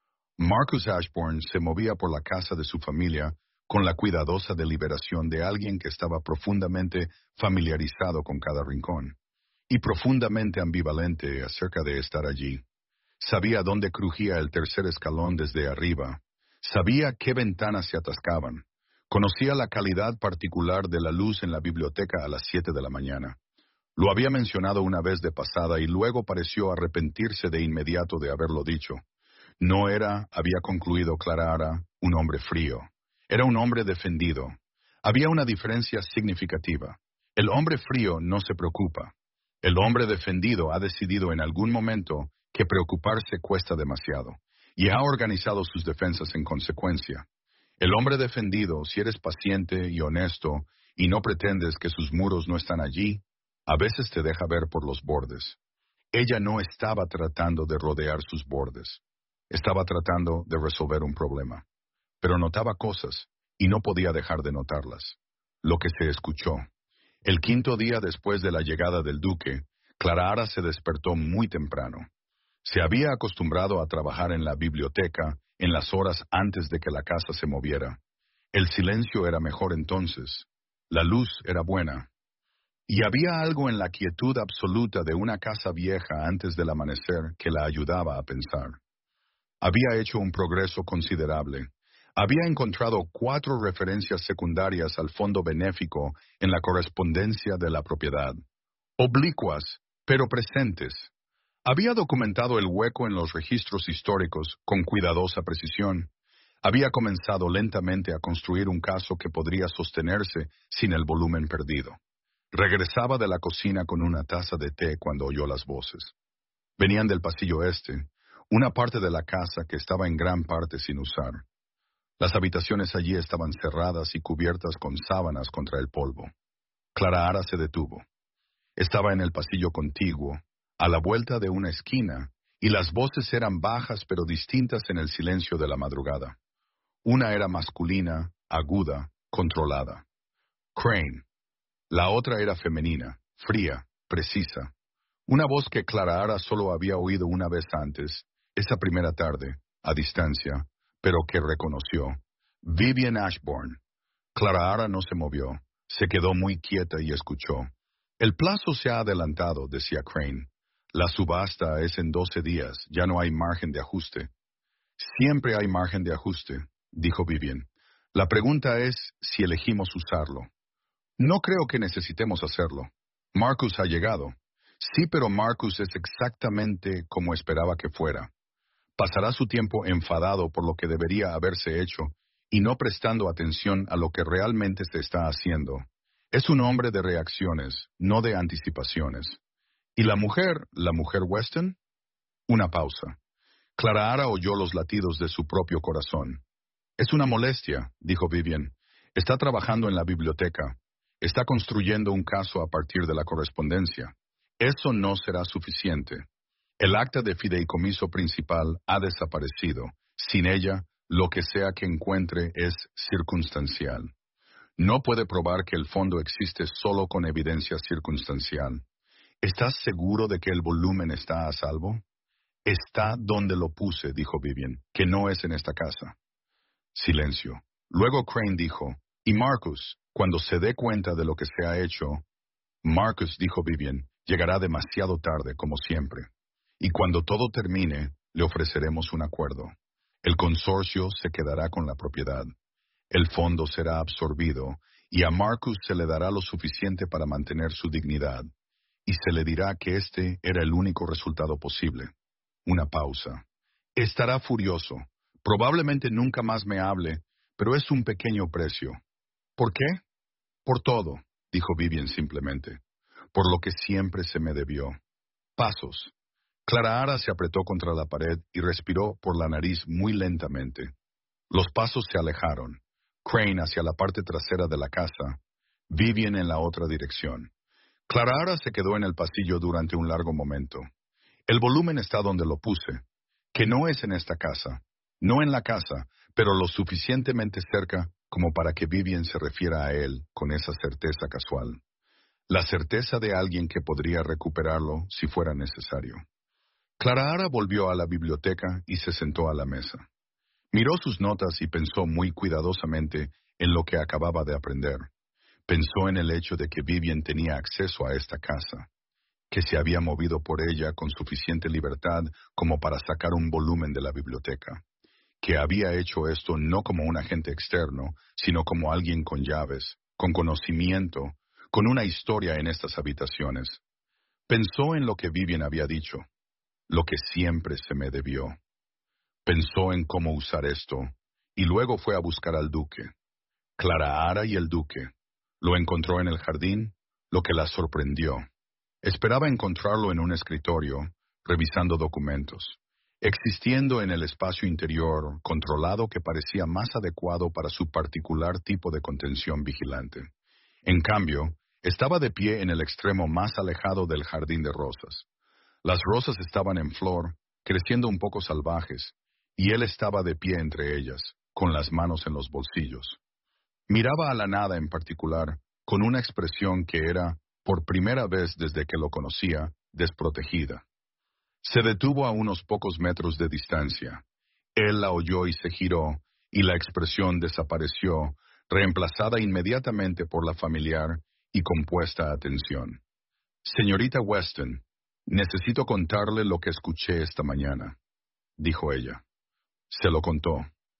Marcus Ashbourne se movía por la casa de su familia con la cuidadosa deliberación de alguien que estaba profundamente familiarizado con cada rincón y profundamente ambivalente acerca de estar allí. Sabía dónde crujía el tercer escalón desde arriba. Sabía qué ventanas se atascaban. Conocía la calidad particular de la luz en la biblioteca a las 7 de la mañana. Lo había mencionado una vez de pasada y luego pareció arrepentirse de inmediato de haberlo dicho. No era, había concluido Clara, un hombre frío. Era un hombre defendido. Había una diferencia significativa. El hombre frío no se preocupa. El hombre defendido ha decidido en algún momento que preocuparse cuesta demasiado, y ha organizado sus defensas en consecuencia. El hombre defendido, si eres paciente y honesto, y no pretendes que sus muros no están allí, a veces te deja ver por los bordes. Ella no estaba tratando de rodear sus bordes. Estaba tratando de resolver un problema. Pero notaba cosas, y no podía dejar de notarlas. Lo que se escuchó. El quinto día después de la llegada del duque, Clara se despertó muy temprano. Se había acostumbrado a trabajar en la biblioteca en las horas antes de que la casa se moviera. El silencio era mejor entonces. La luz era buena. Y había algo en la quietud absoluta de una casa vieja antes del amanecer que la ayudaba a pensar. Había hecho un progreso considerable. Había encontrado 4 referencias secundarias al fondo benéfico en la correspondencia de la propiedad. Oblicuas, pero presentes. Había documentado el hueco en los registros históricos con cuidadosa precisión. Había comenzado lentamente a construir un caso que podría sostenerse sin el volumen perdido. Regresaba de la cocina con una taza de té cuando oyó las voces. Venían del pasillo este, una parte de la casa que estaba en gran parte sin usar. Las habitaciones allí estaban cerradas y cubiertas con sábanas contra el polvo. Clara se detuvo. Estaba en el pasillo contiguo, a la vuelta de una esquina, y las voces eran bajas pero distintas en el silencio de la madrugada. Una era masculina, aguda, controlada. Crane. La otra era femenina, fría, precisa. Una voz que Clara solo había oído una vez antes, esa primera tarde, a distancia, pero que reconoció. Vivian Ashbourne. Clara no se movió. Se quedó muy quieta y escuchó. El plazo se ha adelantado, decía Crane. La subasta es en 12 días, ya no hay margen de ajuste. Siempre hay margen de ajuste, dijo Vivian. La pregunta es si elegimos usarlo. No creo que necesitemos hacerlo. Marcus ha llegado. Sí, pero Marcus es exactamente como esperaba que fuera. Pasará su tiempo enfadado por lo que debería haberse hecho y no prestando atención a lo que realmente se está haciendo. Es un hombre de reacciones, no de anticipaciones. ¿Y la mujer Weston? Una pausa. Clara oyó los latidos de su propio corazón. Es una molestia, dijo Vivian. Está trabajando en la biblioteca. Está construyendo un caso a partir de la correspondencia. Eso no será suficiente. El acta de fideicomiso principal ha desaparecido. Sin ella, lo que sea que encuentre es circunstancial. No puede probar que el fondo existe solo con evidencia circunstancial. ¿Estás seguro de que el volumen está a salvo? Está donde lo puse, dijo Vivian, que no es en esta casa. Silencio. Luego Crane dijo, ¿y Marcus? Cuando se dé cuenta de lo que se ha hecho. Marcus, dijo Vivian, llegará demasiado tarde, como siempre. Y cuando todo termine, le ofreceremos un acuerdo. El consorcio se quedará con la propiedad. El fondo será absorbido, y a Marcus se le dará lo suficiente para mantener su dignidad. Y se le dirá que este era el único resultado posible. Una pausa. Estará furioso. Probablemente nunca más me hable, pero es un pequeño precio. ¿Por qué? Por todo, dijo Vivian simplemente. Por lo que siempre se me debió. Pasos. Clara Ara se apretó contra la pared y respiró por la nariz muy lentamente. Los pasos se alejaron. Crane hacia la parte trasera de la casa, Vivian en la otra dirección. Clara Ara se quedó en el pasillo durante un largo momento. El volumen está donde lo puse, que no es en esta casa, no en la casa, pero lo suficientemente cerca como para que Vivian se refiera a él con esa certeza casual. La certeza de alguien que podría recuperarlo si fuera necesario. Clara Ara volvió a la biblioteca y se sentó a la mesa. Miró sus notas y pensó muy cuidadosamente en lo que acababa de aprender. Pensó en el hecho de que Vivian tenía acceso a esta casa, que se había movido por ella con suficiente libertad como para sacar un volumen de la biblioteca, que había hecho esto no como un agente externo, sino como alguien con llaves, con conocimiento, con una historia en estas habitaciones. Pensó en lo que Vivian había dicho, lo que siempre se me debió. Pensó en cómo usar esto, y luego fue a buscar al duque. Clara Ara y el duque. Lo encontró en el jardín, lo que la sorprendió. Esperaba encontrarlo en un escritorio, revisando documentos, existiendo en el espacio interior controlado que parecía más adecuado para su particular tipo de contención vigilante. En cambio, estaba de pie en el extremo más alejado del jardín de rosas. Las rosas estaban en flor, creciendo un poco salvajes, y él estaba de pie entre ellas, con las manos en los bolsillos. Miraba a la nada en particular, con una expresión que era, por primera vez desde que lo conocía, desprotegida. Se detuvo a unos pocos metros de distancia. Él la oyó y se giró, y la expresión desapareció, reemplazada inmediatamente por la familiar y compuesta atención. Señorita Weston, necesito contarle lo que escuché esta mañana, dijo ella. Se lo contó.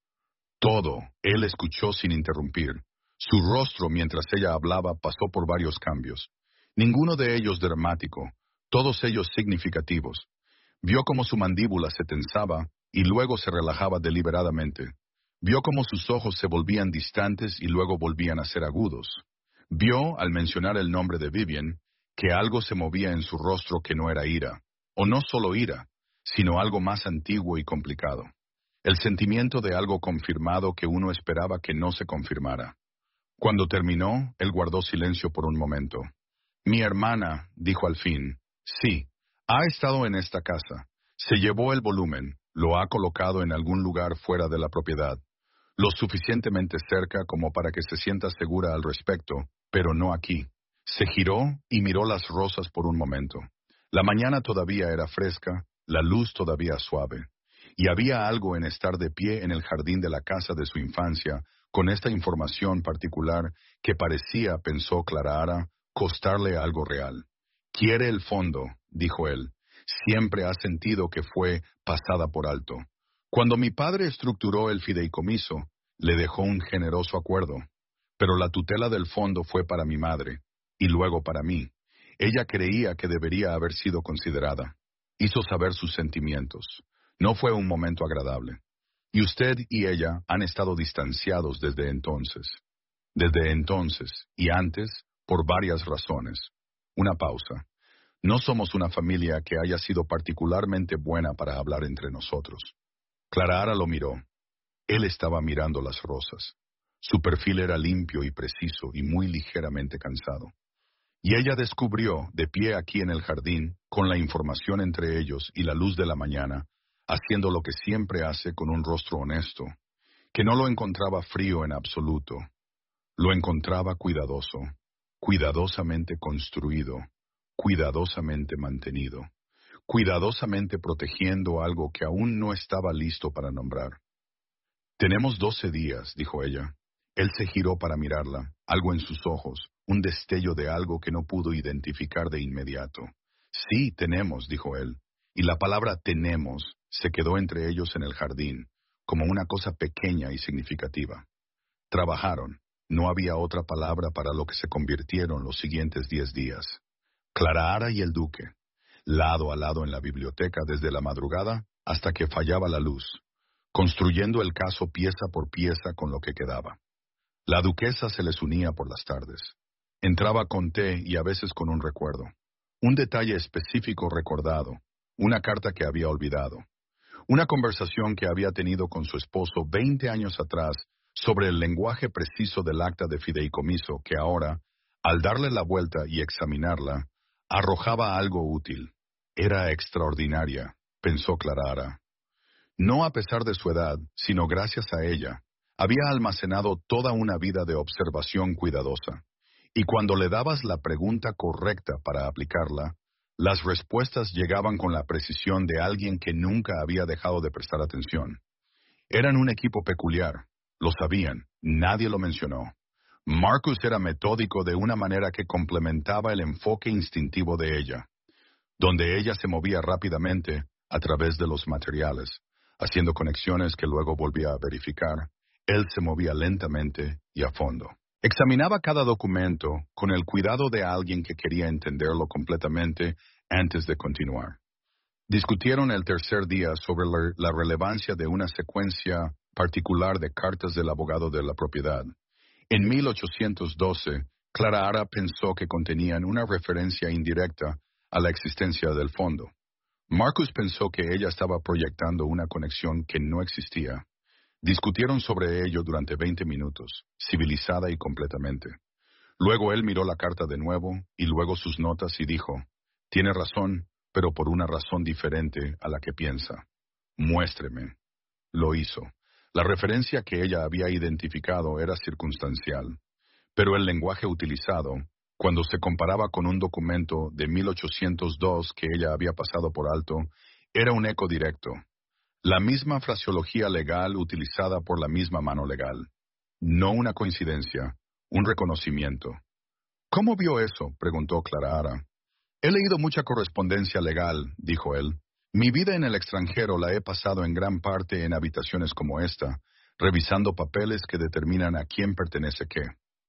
Todo, él escuchó sin interrumpir. Su rostro mientras ella hablaba pasó por varios cambios. Ninguno de ellos dramático, todos ellos significativos. Vio cómo su mandíbula se tensaba y luego se relajaba deliberadamente. Vio cómo sus ojos se volvían distantes y luego volvían a ser agudos. Vio, al mencionar el nombre de Vivian, que algo se movía en su rostro que no era ira, o no solo ira, sino algo más antiguo y complicado. El sentimiento de algo confirmado que uno esperaba que no se confirmara. Cuando terminó, él guardó silencio por un momento. Mi hermana, dijo al fin, sí, ha estado en esta casa. Se llevó el volumen, lo ha colocado en algún lugar fuera de la propiedad, lo suficientemente cerca como para que se sienta segura al respecto, pero no aquí. Se giró y miró las rosas por un momento. La mañana todavía era fresca, la luz todavía suave. Y había algo en estar de pie en el jardín de la casa de su infancia, con esta información particular que parecía, pensó Clara Ara, costarle algo real. Quiere el fondo, dijo él. Siempre ha sentido que fue pasada por alto. Cuando mi padre estructuró el fideicomiso, le dejó un generoso acuerdo. Pero la tutela del fondo fue para mi madre, y luego para mí. Ella creía que debería haber sido considerada. Hizo saber sus sentimientos. No fue un momento agradable. Y usted y ella han estado distanciados desde entonces. Desde entonces, y antes, por varias razones. Una pausa. No somos una familia que haya sido particularmente buena para hablar entre nosotros. Clara Ara lo miró. Él estaba mirando las rosas. Su perfil era limpio y preciso y muy ligeramente cansado. Y ella descubrió, de pie aquí en el jardín, con la información entre ellos y la luz de la mañana, haciendo lo que siempre hace con un rostro honesto, que no lo encontraba frío en absoluto. Lo encontraba cuidadoso, cuidadosamente construido, cuidadosamente mantenido, cuidadosamente protegiendo algo que aún no estaba listo para nombrar. Tenemos 12 días, dijo ella. Él se giró para mirarla, algo en sus ojos, un destello de algo que no pudo identificar de inmediato. Sí, tenemos, dijo él, y la palabra tenemos se quedó entre ellos en el jardín, como una cosa pequeña y significativa. Trabajaron. No había otra palabra para lo que se convirtieron los siguientes 10 días. Clara Ara y el duque. lado a lado en la biblioteca desde la madrugada hasta que fallaba la luz, construyendo el caso pieza por pieza con lo que quedaba. La duquesa se les unía por las tardes. Entraba con té y a veces con un recuerdo. Un detalle específico recordado, una carta que había olvidado, una conversación que había tenido con su esposo 20 años atrás sobre el lenguaje preciso del acta de fideicomiso que ahora, al darle la vuelta y examinarla, arrojaba algo útil. Era extraordinaria, pensó Clara. No a pesar de su edad, sino gracias a ella, había almacenado toda una vida de observación cuidadosa. Y cuando le dabas la pregunta correcta para aplicarla, las respuestas llegaban con la precisión de alguien que nunca había dejado de prestar atención. Eran un equipo peculiar, lo sabían, nadie lo mencionó. Marcus era metódico de una manera que complementaba el enfoque instintivo de ella, donde ella se movía rápidamente a través de los materiales, haciendo conexiones que luego volvía a verificar. Él se movía lentamente y a fondo. Examinaba cada documento con el cuidado de alguien que quería entenderlo completamente antes de continuar. Discutieron el tercer día sobre la relevancia de una secuencia particular de cartas del abogado de la propiedad. En 1812, Clara pensó que contenían una referencia indirecta a la existencia del fondo. Marcus pensó que ella estaba proyectando una conexión que no existía. Discutieron sobre ello durante 20 minutos, civilizada y completamente. Luego él miró la carta de nuevo y luego sus notas y dijo, «Tiene razón, pero por una razón diferente a la que piensa. Muéstreme». Lo hizo. La referencia que ella había identificado era circunstancial, pero el lenguaje utilizado, cuando se comparaba con un documento de 1802 que ella había pasado por alto, era un eco directo. La misma fraseología legal utilizada por la misma mano legal. No una coincidencia, un reconocimiento. «¿Cómo vio eso?», preguntó Clara. «He leído mucha correspondencia legal», dijo él. «Mi vida en el extranjero la he pasado en gran parte en habitaciones como esta, revisando papeles que determinan a quién pertenece qué».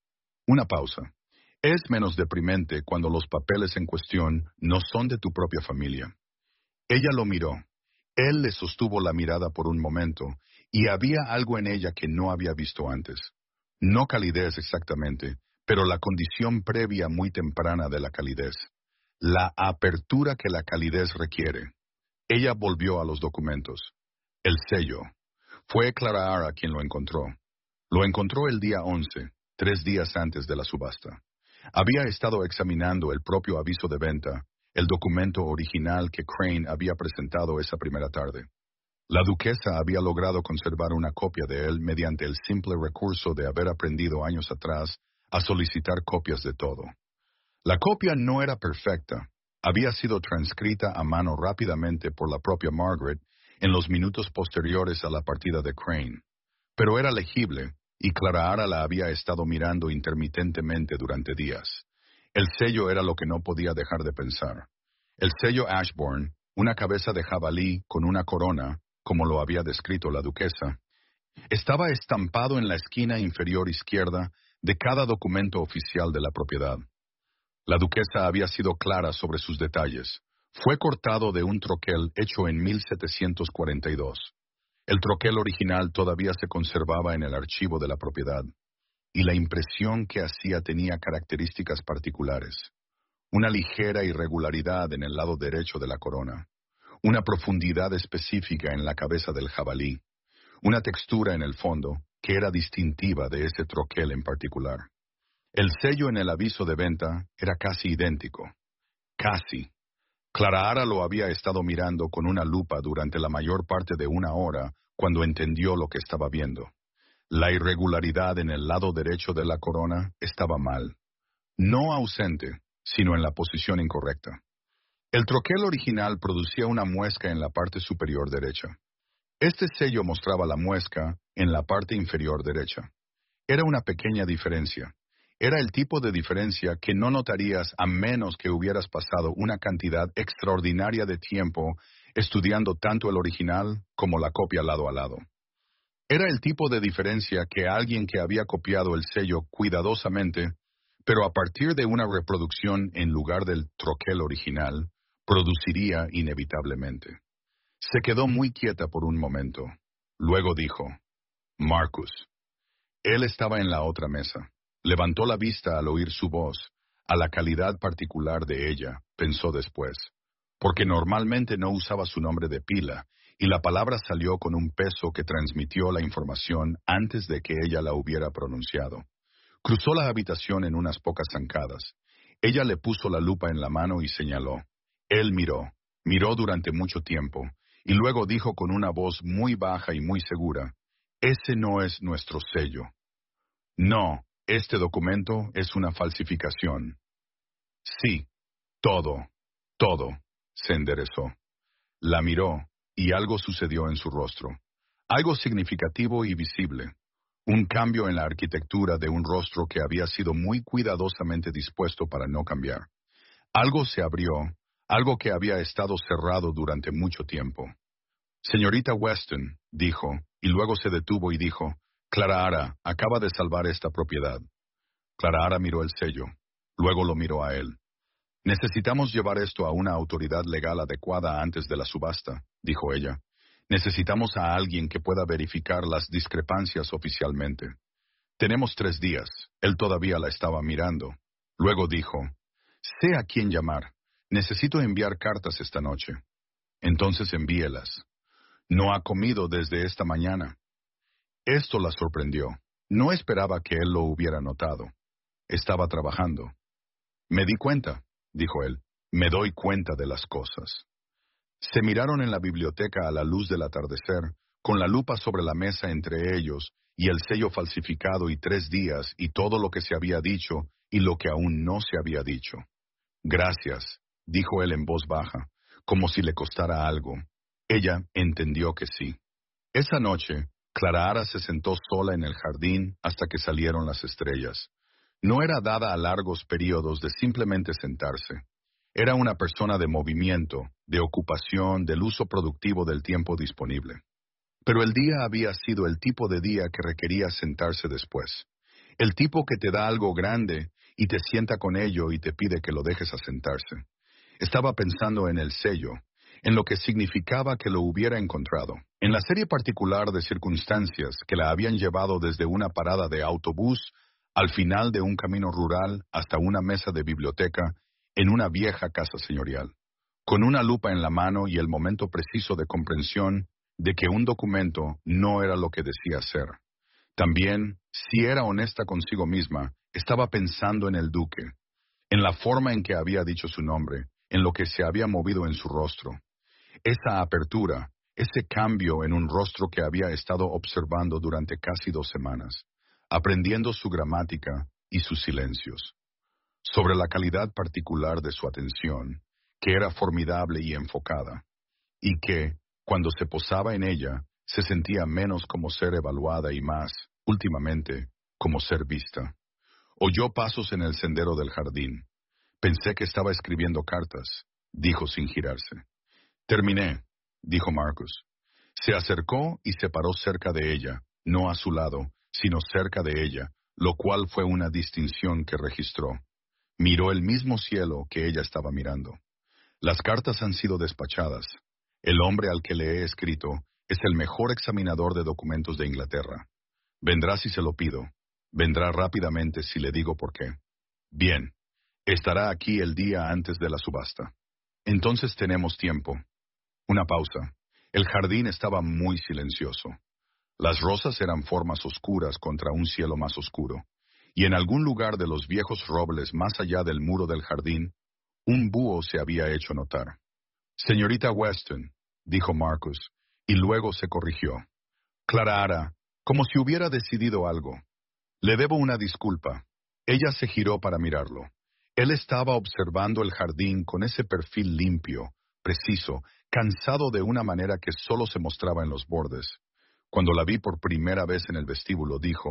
Una pausa. Es menos deprimente cuando los papeles en cuestión no son de tu propia familia. Ella lo miró. Él le sostuvo la mirada por un momento, y había algo en ella que no había visto antes. No calidez exactamente, pero la condición previa muy temprana de la calidez. La apertura que la calidez requiere. Ella volvió a los documentos. El sello. Fue Clara quien lo encontró. Lo encontró el día 11, 3 días antes de la subasta. Había estado examinando el propio aviso de venta, el documento original que Crane había presentado esa primera tarde. La duquesa había logrado conservar una copia de él mediante el simple recurso de haber aprendido años atrás a solicitar copias de todo. La copia no era perfecta. Había sido transcrita a mano rápidamente por la propia Margaret en los minutos posteriores a la partida de Crane. Pero era legible, y Clara la había estado mirando intermitentemente durante días. El sello era lo que no podía dejar de pensar. El sello Ashbourne, una cabeza de jabalí con una corona, como lo había descrito la duquesa, estaba estampado en la esquina inferior izquierda de cada documento oficial de la propiedad. La duquesa había sido clara sobre sus detalles. Fue cortado de un troquel hecho en 1742. El troquel original todavía se conservaba en el archivo de la propiedad, y la impresión que hacía tenía características particulares. Una ligera irregularidad en el lado derecho de la corona, una profundidad específica en la cabeza del jabalí, una textura en el fondo que era distintiva de ese troquel en particular. El sello en el aviso de venta era casi idéntico. Casi. Clara lo había estado mirando con una lupa durante la mayor parte de 1 hora cuando entendió lo que estaba viendo. La irregularidad en el lado derecho de la corona estaba mal. No ausente, sino en la posición incorrecta. El troquel original producía una muesca en la parte superior derecha. Este sello mostraba la muesca en la parte inferior derecha. Era una pequeña diferencia. Era el tipo de diferencia que no notarías a menos que hubieras pasado una cantidad extraordinaria de tiempo estudiando tanto el original como la copia lado a lado. Era el tipo de diferencia que alguien que había copiado el sello cuidadosamente, pero a partir de una reproducción en lugar del troquel original, produciría inevitablemente. Se quedó muy quieta por un momento. Luego dijo, Marcus. Él estaba en la otra mesa. Levantó la vista al oír su voz, a la calidad particular de ella, pensó después, porque normalmente no usaba su nombre de pila, y la palabra salió con un peso que transmitió la información antes de que ella la hubiera pronunciado. Cruzó la habitación en unas pocas zancadas. Ella le puso la lupa en la mano y señaló. Él miró durante mucho tiempo, y luego dijo con una voz muy baja y muy segura, «Ese no es nuestro sello. No, este documento es una falsificación». Sí, todo, se enderezó. La miró, y algo sucedió en su rostro. Algo significativo y visible. Un cambio en la arquitectura de un rostro que había sido muy cuidadosamente dispuesto para no cambiar. Algo se abrió, algo que había estado cerrado durante mucho tiempo. Señorita Weston, dijo, y luego se detuvo y dijo, Clara Ara acaba de salvar esta propiedad. Clara Ara miró el sello. Luego lo miró a él. Necesitamos llevar esto a una autoridad legal adecuada antes de la subasta, dijo ella. Necesitamos a alguien que pueda verificar las discrepancias oficialmente. Tenemos 3 días. Él todavía la estaba mirando. Luego dijo, sé a quién llamar. Necesito enviar cartas esta noche. Entonces envíelas. No ha comido desde esta mañana. Esto la sorprendió. No esperaba que él lo hubiera notado. Estaba trabajando. Me di cuenta, dijo él. Me doy cuenta de las cosas. Se miraron en la biblioteca a la luz del atardecer, con la lupa sobre la mesa entre ellos, y el sello falsificado y 3 días, y todo lo que se había dicho, y lo que aún no se había dicho. Gracias, dijo él en voz baja, como si le costara algo. Ella entendió que sí. Esa noche, Clara Ara se sentó sola en el jardín hasta que salieron las estrellas. No era dada a largos períodos de simplemente sentarse. Era una persona de movimiento, de ocupación, del uso productivo del tiempo disponible. Pero el día había sido el tipo de día que requería sentarse después. El tipo que te da algo grande y te sienta con ello y te pide que lo dejes asentarse. Estaba pensando en el sello, en lo que significaba que lo hubiera encontrado, en la serie particular de circunstancias que la habían llevado desde una parada de autobús al final de un camino rural hasta una mesa de biblioteca en una vieja casa señorial, con una lupa en la mano y el momento preciso de comprensión de que un documento no era lo que decía ser. También, si era honesta consigo misma, estaba pensando en el duque, en la forma en que había dicho su nombre, en lo que se había movido en su rostro. Esa apertura, ese cambio en un rostro que había estado observando durante casi 2 semanas, aprendiendo su gramática y sus silencios. Sobre la calidad particular de su atención, que era formidable y enfocada, y que, cuando se posaba en ella, se sentía menos como ser evaluada y más, últimamente, como ser vista. Oyó pasos en el sendero del jardín. Pensé que estaba escribiendo cartas, dijo sin girarse. Terminé, dijo Marcus. Se acercó y se paró cerca de ella, no a su lado, sino cerca de ella, lo cual fue una distinción que registró. Miró el mismo cielo que ella estaba mirando. Las cartas han sido despachadas. El hombre al que le he escrito es el mejor examinador de documentos de Inglaterra. Vendrá si se lo pido. Vendrá rápidamente si le digo por qué. Bien. Estará aquí el día antes de la subasta. Entonces tenemos tiempo. Una pausa. El jardín estaba muy silencioso. Las rosas eran formas oscuras contra un cielo más oscuro, y en algún lugar de los viejos robles más allá del muro del jardín, un búho se había hecho notar. Señorita Weston, dijo Marcus, y luego se corrigió. Clara Ara, como si hubiera decidido algo. Le debo una disculpa. Ella se giró para mirarlo. Él estaba observando el jardín con ese perfil limpio, preciso, cansado de una manera que solo se mostraba en los bordes. Cuando la vi por primera vez en el vestíbulo, dijo,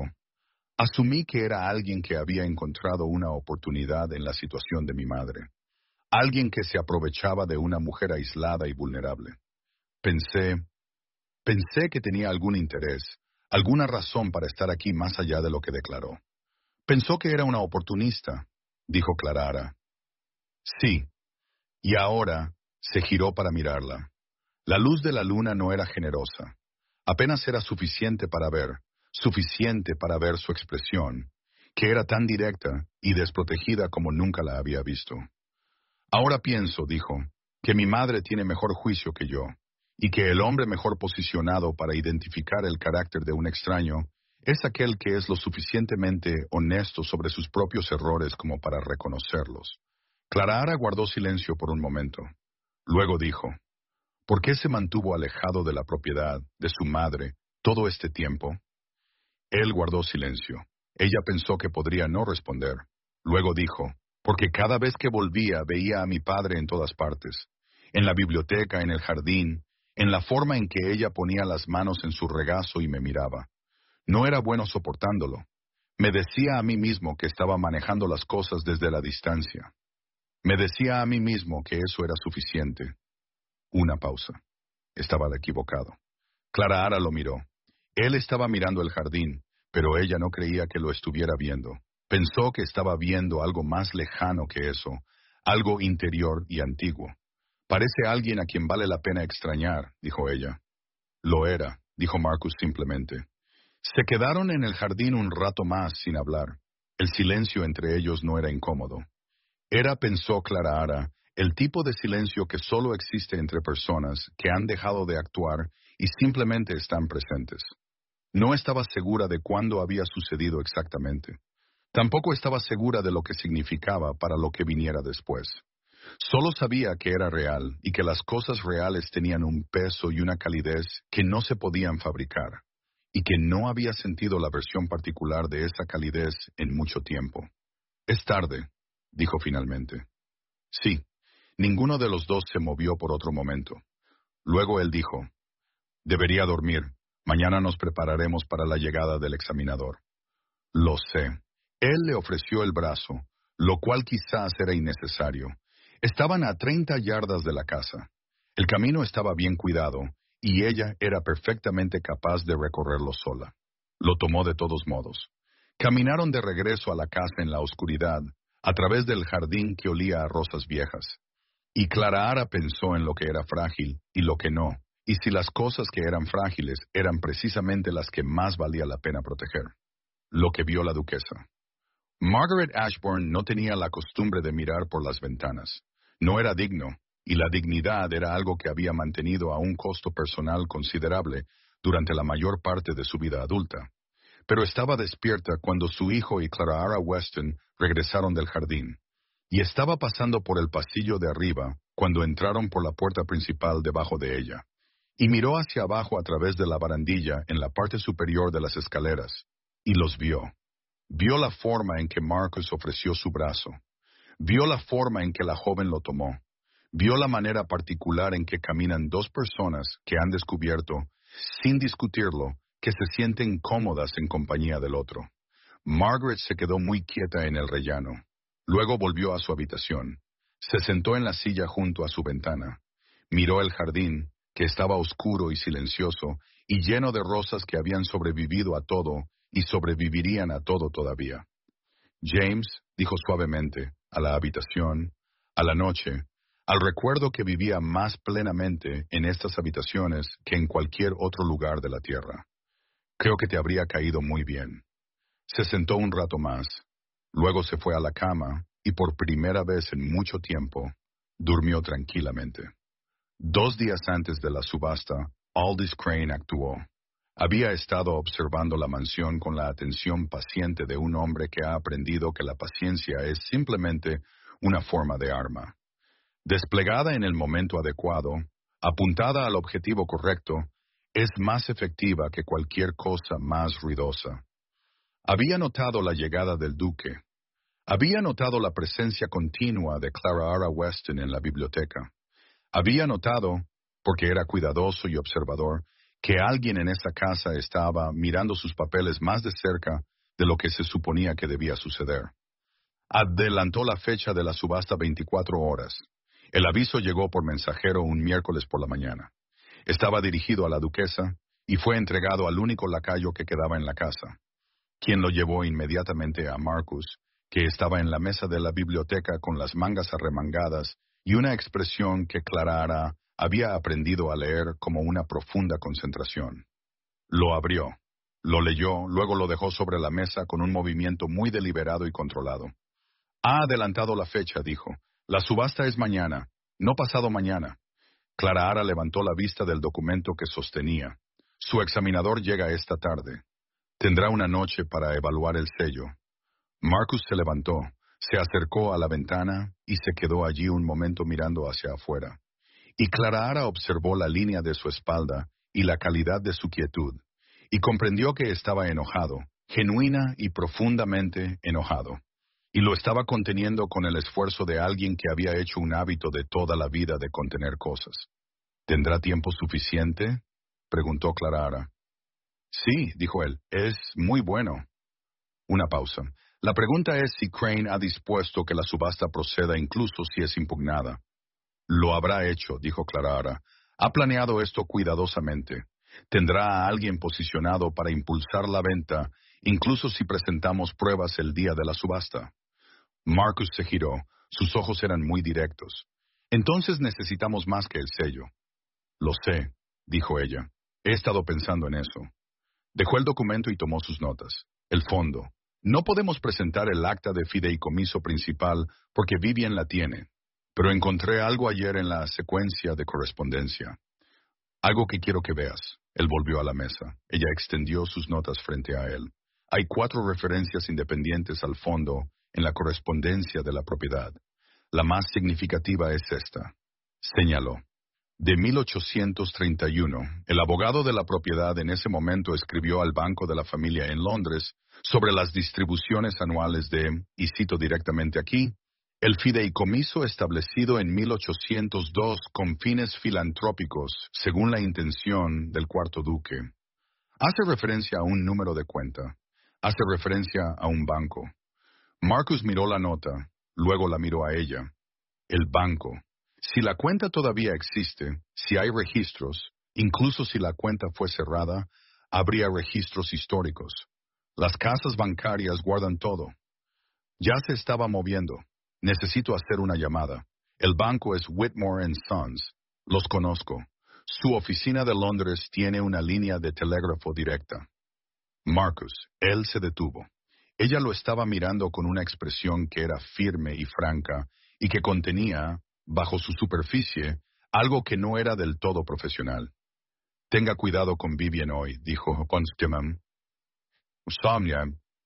asumí que era alguien que había encontrado una oportunidad en la situación de mi madre. Alguien que se aprovechaba de una mujer aislada y vulnerable. Pensé que tenía algún interés, alguna razón para estar aquí más allá de lo que declaró. Pensó que era una oportunista, dijo Clara Ara. Sí, y ahora, Se giró para mirarla. La luz de la luna no era generosa. Apenas era suficiente para ver su expresión, que era tan directa y desprotegida como nunca la había visto. Ahora pienso, dijo, que mi madre tiene mejor juicio que yo, y que el hombre mejor posicionado para identificar el carácter de un extraño es aquel que es lo suficientemente honesto sobre sus propios errores como para reconocerlos. Clara guardó silencio por un momento. Luego dijo, ¿por qué se mantuvo alejado de la propiedad de su madre todo este tiempo? Él guardó silencio. Ella pensó que podría no responder. Luego dijo, porque cada vez que volvía veía a mi padre en todas partes, en la biblioteca, en el jardín, en la forma en que ella ponía las manos en su regazo y me miraba. No era bueno soportándolo. Me decía a mí mismo que estaba manejando las cosas desde la distancia. Me decía a mí mismo que eso era suficiente. Una pausa. Estaba equivocado. Clara lo miró. Él estaba mirando el jardín, pero ella no creía que lo estuviera viendo. Pensó que estaba viendo algo más lejano que eso, algo interior y antiguo. Parece alguien a quien vale la pena extrañar, dijo ella. Lo era, dijo Marcus simplemente. Se quedaron en el jardín un rato más sin hablar. El silencio entre ellos no era incómodo. Era, pensó Clara, el tipo de silencio que solo existe entre personas que han dejado de actuar y simplemente están presentes. No estaba segura de cuándo había sucedido exactamente. Tampoco estaba segura de lo que significaba para lo que viniera después. Solo sabía que era real y que las cosas reales tenían un peso y una calidez que no se podían fabricar, y que no había sentido la versión particular de esa calidez en mucho tiempo. Es tarde, dijo finalmente. Sí, ninguno de los dos se movió por otro momento. Luego él dijo, debería dormir. Mañana nos prepararemos para la llegada del examinador. Lo sé. Él le ofreció el brazo, lo cual quizás era innecesario. Estaban a 30 yardas de la casa. El camino estaba bien cuidado, y ella era perfectamente capaz de recorrerlo sola. Lo tomó de todos modos. Caminaron de regreso a la casa en la oscuridad, a través del jardín que olía a rosas viejas. Y Clara pensó en lo que era frágil y lo que no, y si las cosas que eran frágiles eran precisamente las que más valía la pena proteger. Lo que vio la duquesa. Margaret Ashbourne no tenía la costumbre de mirar por las ventanas. No era digno, y la dignidad era algo que había mantenido a un costo personal considerable durante la mayor parte de su vida adulta. Pero estaba despierta cuando su hijo y Clara Weston regresaron del jardín, y estaba pasando por el pasillo de arriba cuando entraron por la puerta principal debajo de ella, y miró hacia abajo a través de la barandilla en la parte superior de las escaleras, y los vio. Vio la forma en que Marcus ofreció su brazo. Vio la forma en que la joven lo tomó. Vio la manera particular en que caminan dos personas que han descubierto, sin discutirlo, que se sienten cómodas en compañía del otro. Margaret se quedó muy quieta en el rellano. Luego volvió a su habitación. Se sentó en la silla junto a su ventana. Miró el jardín, que estaba oscuro y silencioso, y lleno de rosas que habían sobrevivido a todo y sobrevivirían a todo todavía. James, dijo suavemente, a la habitación, a la noche, al recuerdo que vivía más plenamente en estas habitaciones que en cualquier otro lugar de la tierra. Creo que te habría caído muy bien. Se sentó un rato más. Luego se fue a la cama y por primera vez en mucho tiempo durmió tranquilamente. 2 días antes de la subasta, Aldous Crane actuó. Había estado observando la mansión con la atención paciente de un hombre que ha aprendido que la paciencia es simplemente una forma de arma. Desplegada en el momento adecuado, apuntada al objetivo correcto, es más efectiva que cualquier cosa más ruidosa. Había notado la llegada del duque. Había notado la presencia continua de Clara Weston en la biblioteca. Había notado, porque era cuidadoso y observador, que alguien en esa casa estaba mirando sus papeles más de cerca de lo que se suponía que debía suceder. Adelantó la fecha de la subasta 24 horas. El aviso llegó por mensajero un miércoles por la mañana. Estaba dirigido a la duquesa y fue entregado al único lacayo que quedaba en la casa, quien lo llevó inmediatamente a Marcus, que estaba en la mesa de la biblioteca con las mangas arremangadas y una expresión que Clara había aprendido a leer como una profunda concentración. Lo abrió, lo leyó, luego lo dejó sobre la mesa con un movimiento muy deliberado y controlado. Ha adelantado la fecha, dijo. La subasta es mañana, no pasado mañana. Clara levantó la vista del documento que sostenía. Su examinador llega esta tarde. Tendrá una noche para evaluar el sello. Marcus se levantó, se acercó a la ventana y se quedó allí un momento mirando hacia afuera. Y Clara observó la línea de su espalda y la calidad de su quietud, y comprendió que estaba enojado, genuina y profundamente enojado, y lo estaba conteniendo con el esfuerzo de alguien que había hecho un hábito de toda la vida de contener cosas. ¿Tendrá tiempo suficiente?, preguntó Clara. Sí, dijo él, es muy bueno. Una pausa. La pregunta es si Crane ha dispuesto que la subasta proceda incluso si es impugnada. Lo habrá hecho, dijo Clara. Ha planeado esto cuidadosamente. Tendrá a alguien posicionado para impulsar la venta, incluso si presentamos pruebas el día de la subasta. Marcus se giró. Sus ojos eran muy directos. Entonces necesitamos más que el sello. Lo sé, dijo ella. He estado pensando en eso. Dejó el documento y tomó sus notas. El fondo. No podemos presentar el acta de fideicomiso principal porque Vivian la tiene. Pero encontré algo ayer en la secuencia de correspondencia. Algo que quiero que veas. Él volvió a la mesa. Ella extendió sus notas frente a él. Hay 4 referencias independientes al fondo en la correspondencia de la propiedad. La más significativa es esta. Señaló. De 1831, el abogado de la propiedad en ese momento escribió al Banco de la Familia en Londres sobre las distribuciones anuales de, y cito directamente aquí, el fideicomiso establecido en 1802 con fines filantrópicos, según la intención del cuarto duque. Hace referencia a un número de cuenta. Hace referencia a un banco. Marcus miró la nota, luego la miró a ella. El banco. Si la cuenta todavía existe, si hay registros, incluso si la cuenta fue cerrada, habría registros históricos. Las casas bancarias guardan todo. Ya se estaba moviendo. Necesito hacer una llamada. El banco es Whitmore & Sons. Los conozco. Su oficina de Londres tiene una línea de telégrafo directa. Marcus, él se detuvo. Ella lo estaba mirando con una expresión que era firme y franca y que contenía, bajo su superficie, algo que no era del todo profesional. Tenga cuidado con Vivian hoy, dijo Constable. Somnia.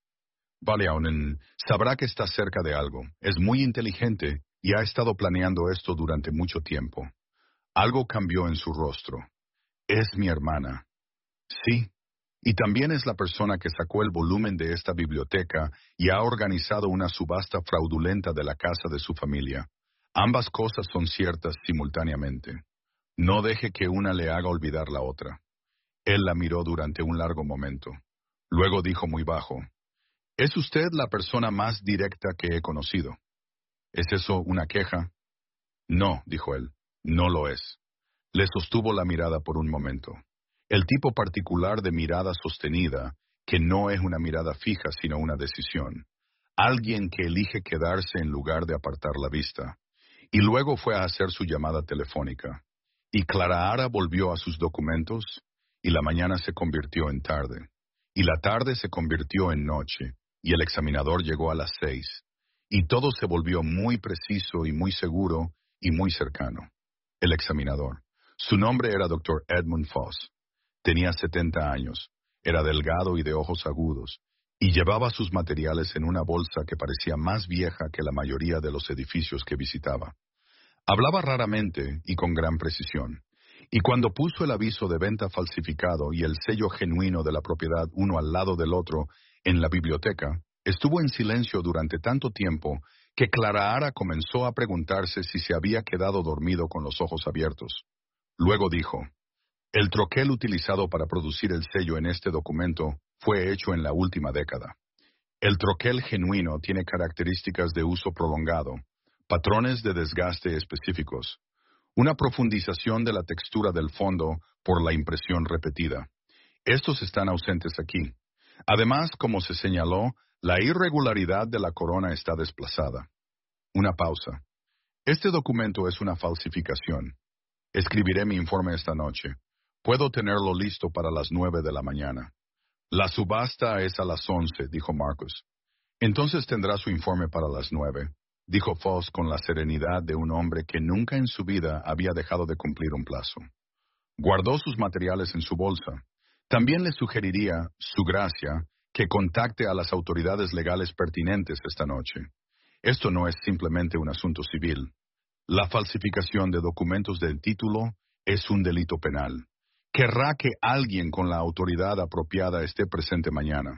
Valeaunen sabrá que está cerca de algo. Es muy inteligente y ha estado planeando esto durante mucho tiempo. Algo cambió en su rostro. Es mi hermana. Sí. Y también es la persona que sacó el volumen de esta biblioteca y ha organizado una subasta fraudulenta de la casa de su familia. Ambas cosas son ciertas simultáneamente. No deje que una le haga olvidar la otra. Él la miró durante un largo momento. Luego dijo muy bajo, «Es usted la persona más directa que he conocido. ¿Es eso una queja?» «No», dijo él, «no lo es». Le sostuvo la mirada por un momento. El tipo particular de mirada sostenida, que no es una mirada fija sino una decisión. Alguien que elige quedarse en lugar de apartar la vista. Y luego fue a hacer su llamada telefónica. Y Clara volvió a sus documentos, y la mañana se convirtió en tarde. Y la tarde se convirtió en noche, y el examinador llegó a las 6. Y todo se volvió muy preciso y muy seguro y muy cercano. El examinador. Su nombre era Dr. Edmund Foss. Tenía 70 años, era delgado y de ojos agudos, y llevaba sus materiales en una bolsa que parecía más vieja que la mayoría de los edificios que visitaba. Hablaba raramente y con gran precisión, y cuando puso el aviso de venta falsificado y el sello genuino de la propiedad uno al lado del otro en la biblioteca, estuvo en silencio durante tanto tiempo que Clara comenzó a preguntarse si se había quedado dormido con los ojos abiertos. Luego dijo, «El troquel utilizado para producir el sello en este documento fue hecho en la última década. El troquel genuino tiene características de uso prolongado, patrones de desgaste específicos, una profundización de la textura del fondo por la impresión repetida. Estos están ausentes aquí. Además, como se señaló, la irregularidad de la corona está desplazada». Una pausa. Este documento es una falsificación. Escribiré mi informe esta noche. Puedo tenerlo listo para las 9 de la mañana. La subasta es a las 11, dijo Marcus. Entonces tendrá su informe para las 9, dijo Foss con la serenidad de un hombre que nunca en su vida había dejado de cumplir un plazo. Guardó sus materiales en su bolsa. También le sugeriría, su gracia, que contacte a las autoridades legales pertinentes esta noche. Esto no es simplemente un asunto civil. La falsificación de documentos del título es un delito penal. Querrá que alguien con la autoridad apropiada esté presente mañana.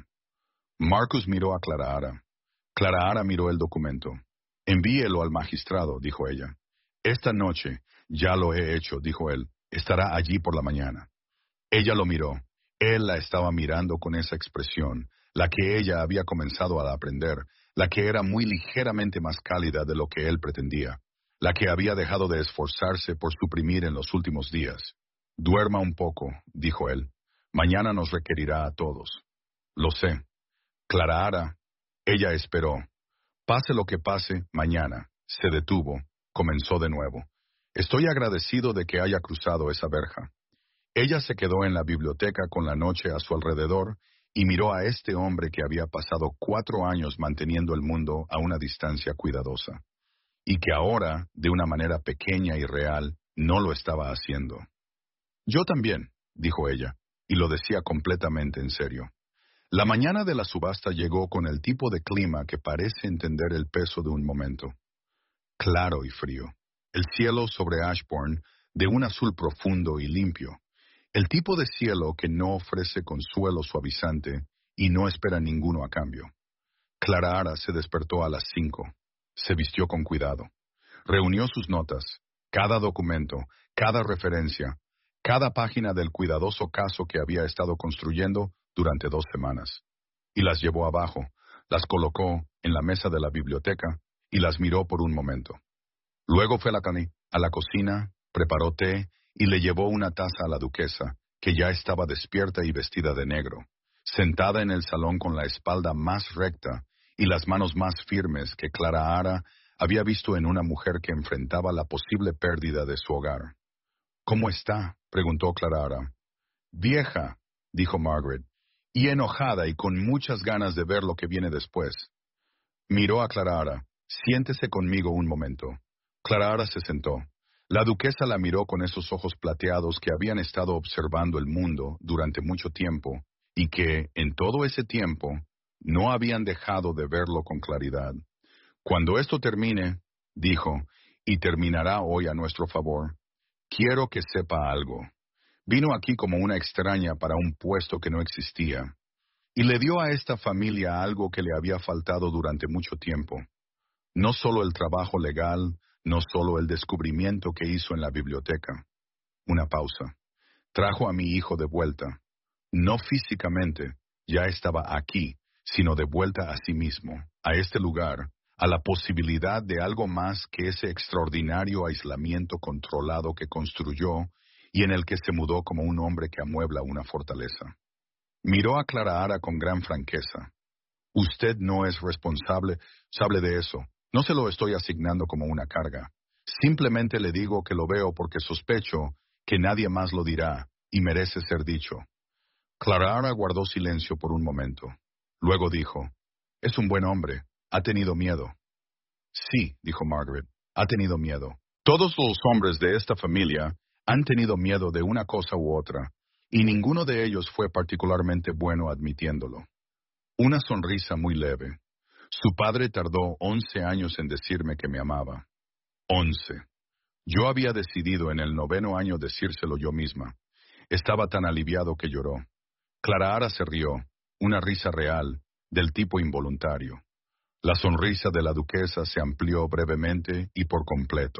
Marcus miró a Clara Ara miró el documento. Envíelo al magistrado, dijo ella. Esta noche, ya lo he hecho, dijo él. Estará allí por la mañana. Ella lo miró. Él la estaba mirando con esa expresión, la que ella había comenzado a aprender, la que era muy ligeramente más cálida de lo que él pretendía, la que había dejado de esforzarse por suprimir en los últimos días. Duerma un poco, dijo él. Mañana nos requerirá a todos. Lo sé. Clara Ara, ella esperó. Pase lo que pase, mañana. Se detuvo. Comenzó de nuevo. Estoy agradecido de que haya cruzado esa verja. Ella se quedó en la biblioteca con la noche a su alrededor y miró a este hombre que había pasado 4 años manteniendo el mundo a una distancia cuidadosa, y que ahora, de una manera pequeña y real, no lo estaba haciendo. Yo también, dijo ella, y lo decía completamente en serio. La mañana de la subasta llegó con el tipo de clima que parece entender el peso de un momento. Claro y frío. El cielo sobre Ashbourne de un azul profundo y limpio. El tipo de cielo que no ofrece consuelo suavizante y no espera ninguno a cambio. Clara Ara se despertó a las 5. Se vistió con cuidado. Reunió sus notas, cada documento, cada referencia, cada página del cuidadoso caso que había estado construyendo durante 2 semanas. Y las llevó abajo, las colocó en la mesa de la biblioteca y las miró por un momento. Luego fue a la cocina, preparó té y le llevó una taza a la duquesa, que ya estaba despierta y vestida de negro, sentada en el salón con la espalda más recta y las manos más firmes que Clara Ara había visto en una mujer que enfrentaba la posible pérdida de su hogar. ¿Cómo está?, preguntó Clara Ara. Vieja, dijo Margaret, y enojada y con muchas ganas de ver lo que viene después. Miró a Clara Ara. Siéntese conmigo un momento. Clara Ara se sentó. La duquesa la miró con esos ojos plateados que habían estado observando el mundo durante mucho tiempo y que, en todo ese tiempo, no habían dejado de verlo con claridad. Cuando esto termine, dijo, y terminará hoy a nuestro favor, quiero que sepa algo. Vino aquí como una extraña para un puesto que no existía, y le dio a esta familia algo que le había faltado durante mucho tiempo. No solo el trabajo legal, no solo el descubrimiento que hizo en la biblioteca. Una pausa. Trajo a mi hijo de vuelta. No físicamente, ya estaba aquí, sino de vuelta a sí mismo, a este lugar, a la posibilidad de algo más que ese extraordinario aislamiento controlado que construyó y en el que se mudó como un hombre que amuebla una fortaleza. Miró a Clara Ara con gran franqueza. Usted no es responsable, sabe de eso. No se lo estoy asignando como una carga. Simplemente le digo que lo veo porque sospecho que nadie más lo dirá y merece ser dicho. Clara Ara guardó silencio por un momento. Luego dijo, es un buen hombre. Ha tenido miedo. Sí, dijo Margaret, ha tenido miedo. Todos los hombres de esta familia han tenido miedo de una cosa u otra, y ninguno de ellos fue particularmente bueno admitiéndolo. Una sonrisa muy leve. Su padre tardó 11 años en decirme que me amaba. 11. Yo había decidido en el 9º año decírselo yo misma. Estaba tan aliviado que lloró. Clara Ara se rió, una risa real, del tipo involuntario. La sonrisa de la duquesa se amplió brevemente y por completo.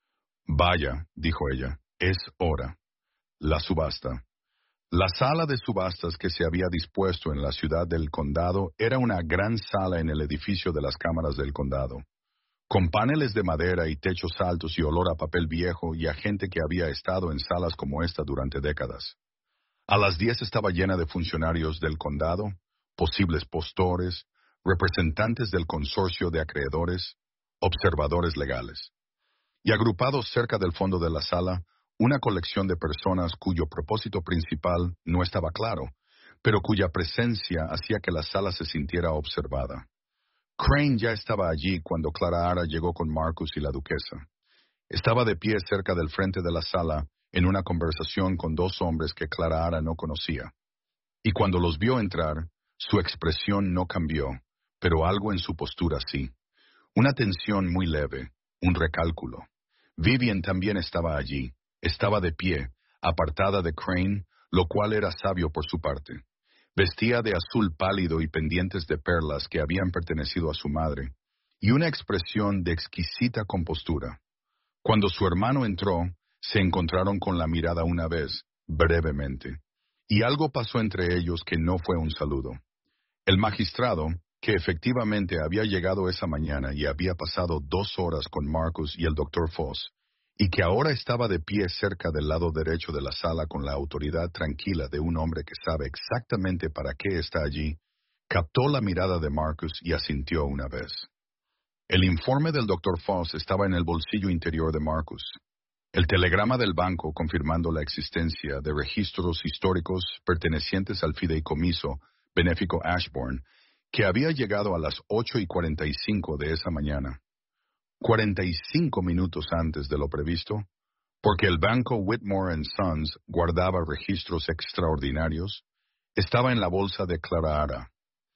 Vaya, dijo ella, es hora. La subasta. La sala de subastas que se había dispuesto en la ciudad del condado era una gran sala en el edificio de las cámaras del condado, con paneles de madera y techos altos y olor a papel viejo y a gente que había estado en salas como esta durante décadas. A las 10 estaba llena de funcionarios del condado, posibles postores, representantes del consorcio de acreedores, observadores legales. Y agrupados cerca del fondo de la sala, una colección de personas cuyo propósito principal no estaba claro, pero cuya presencia hacía que la sala se sintiera observada. Crane ya estaba allí cuando Clara Ara llegó con Marcus y la duquesa. Estaba de pie cerca del frente de la sala, en una conversación con dos hombres que Clara Ara no conocía. Y cuando los vio entrar, su expresión no cambió, pero algo en su postura sí. Una tensión muy leve, un recálculo. Vivian también estaba allí, estaba de pie, apartada de Crane, lo cual era sabio por su parte. Vestía de azul pálido y pendientes de perlas que habían pertenecido a su madre, y una expresión de exquisita compostura. Cuando su hermano entró, se encontraron con la mirada una vez, brevemente, y algo pasó entre ellos que no fue un saludo. El magistrado, que efectivamente había llegado esa mañana y había pasado 2 horas con Marcus y el doctor Foss, y que ahora estaba de pie cerca del lado derecho de la sala con la autoridad tranquila de un hombre que sabe exactamente para qué está allí, captó la mirada de Marcus y asintió una vez. El informe del doctor Foss estaba en el bolsillo interior de Marcus. El telegrama del banco confirmando la existencia de registros históricos pertenecientes al fideicomiso benéfico Ashbourne, que había llegado a las 8:45 de esa mañana, 45 minutos antes de lo previsto, porque el banco Whitmore & Sons guardaba registros extraordinarios, estaba en la bolsa de Clara Ara.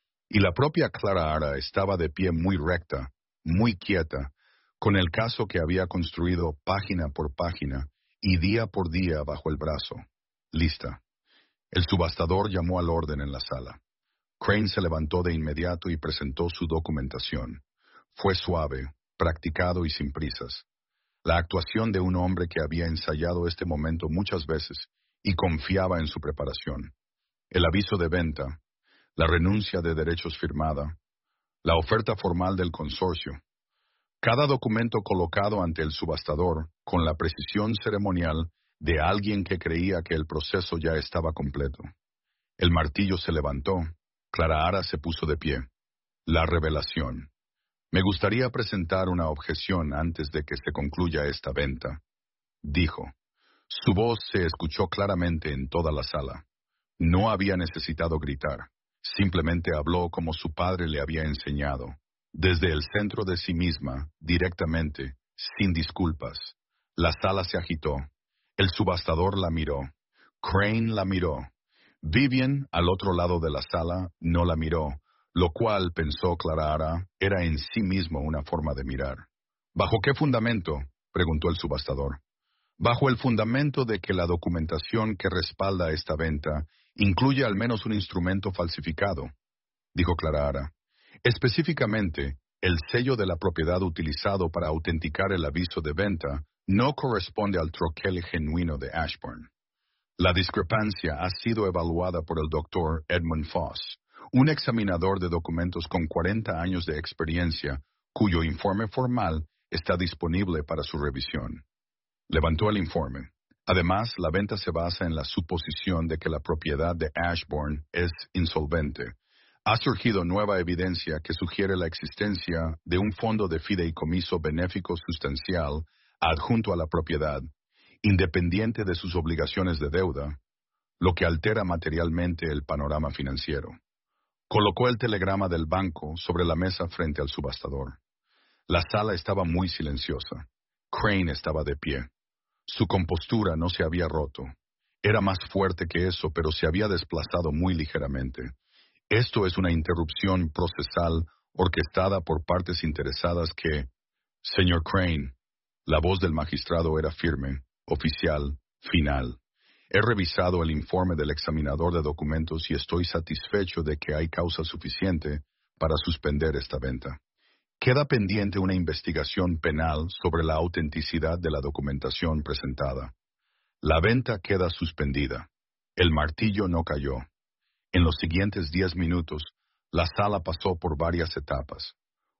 Y la propia Clara Ara estaba de pie muy recta, muy quieta, con el caso que había construido página por página y día por día bajo el brazo, lista. El subastador llamó al orden en la sala. Crane se levantó de inmediato y presentó su documentación. Fue suave, practicado y sin prisas. La actuación de un hombre que había ensayado este momento muchas veces y confiaba en su preparación. El aviso de venta, la renuncia de derechos firmada, la oferta formal del consorcio. Cada documento colocado ante el subastador con la precisión ceremonial de alguien que creía que el proceso ya estaba completo. El martillo se levantó. Clara Ara se puso de pie. La revelación. Me gustaría presentar una objeción antes de que se concluya esta venta, dijo. Su voz se escuchó claramente en toda la sala. No había necesitado gritar. Simplemente habló como su padre le había enseñado, desde el centro de sí misma, directamente, sin disculpas. La sala se agitó. El subastador la miró. Crane la miró. Vivian, al otro lado de la sala, no la miró, lo cual, pensó Clara Ara, era en sí mismo una forma de mirar. ¿Bajo qué fundamento?, preguntó el subastador. Bajo el fundamento de que la documentación que respalda esta venta incluye al menos un instrumento falsificado, dijo Clara Ara. Específicamente, el sello de la propiedad utilizado para autenticar el aviso de venta no corresponde al troquel genuino de Ashbourne. La discrepancia ha sido evaluada por el doctor Edmund Foss, un examinador de documentos con 40 años de experiencia, cuyo informe formal está disponible para su revisión. Levantó el informe. Además, la venta se basa en la suposición de que la propiedad de Ashbourne es insolvente. Ha surgido nueva evidencia que sugiere la existencia de un fondo de fideicomiso benéfico sustancial adjunto a la propiedad, independiente de sus obligaciones de deuda, lo que altera materialmente el panorama financiero. Colocó el telegrama del banco sobre la mesa frente al subastador. La sala estaba muy silenciosa. Crane estaba de pie. Su compostura no se había roto. Era más fuerte que eso, pero se había desplazado muy ligeramente. Esto es una interrupción procesal orquestada por partes interesadas que... Señor Crane, la voz del magistrado era firme, oficial, final. He revisado el informe del examinador de documentos y estoy satisfecho de que hay causa suficiente para suspender esta venta. Queda pendiente una investigación penal sobre la autenticidad de la documentación presentada. La venta queda suspendida. El martillo no cayó. En los siguientes 10 minutos, la sala pasó por varias etapas.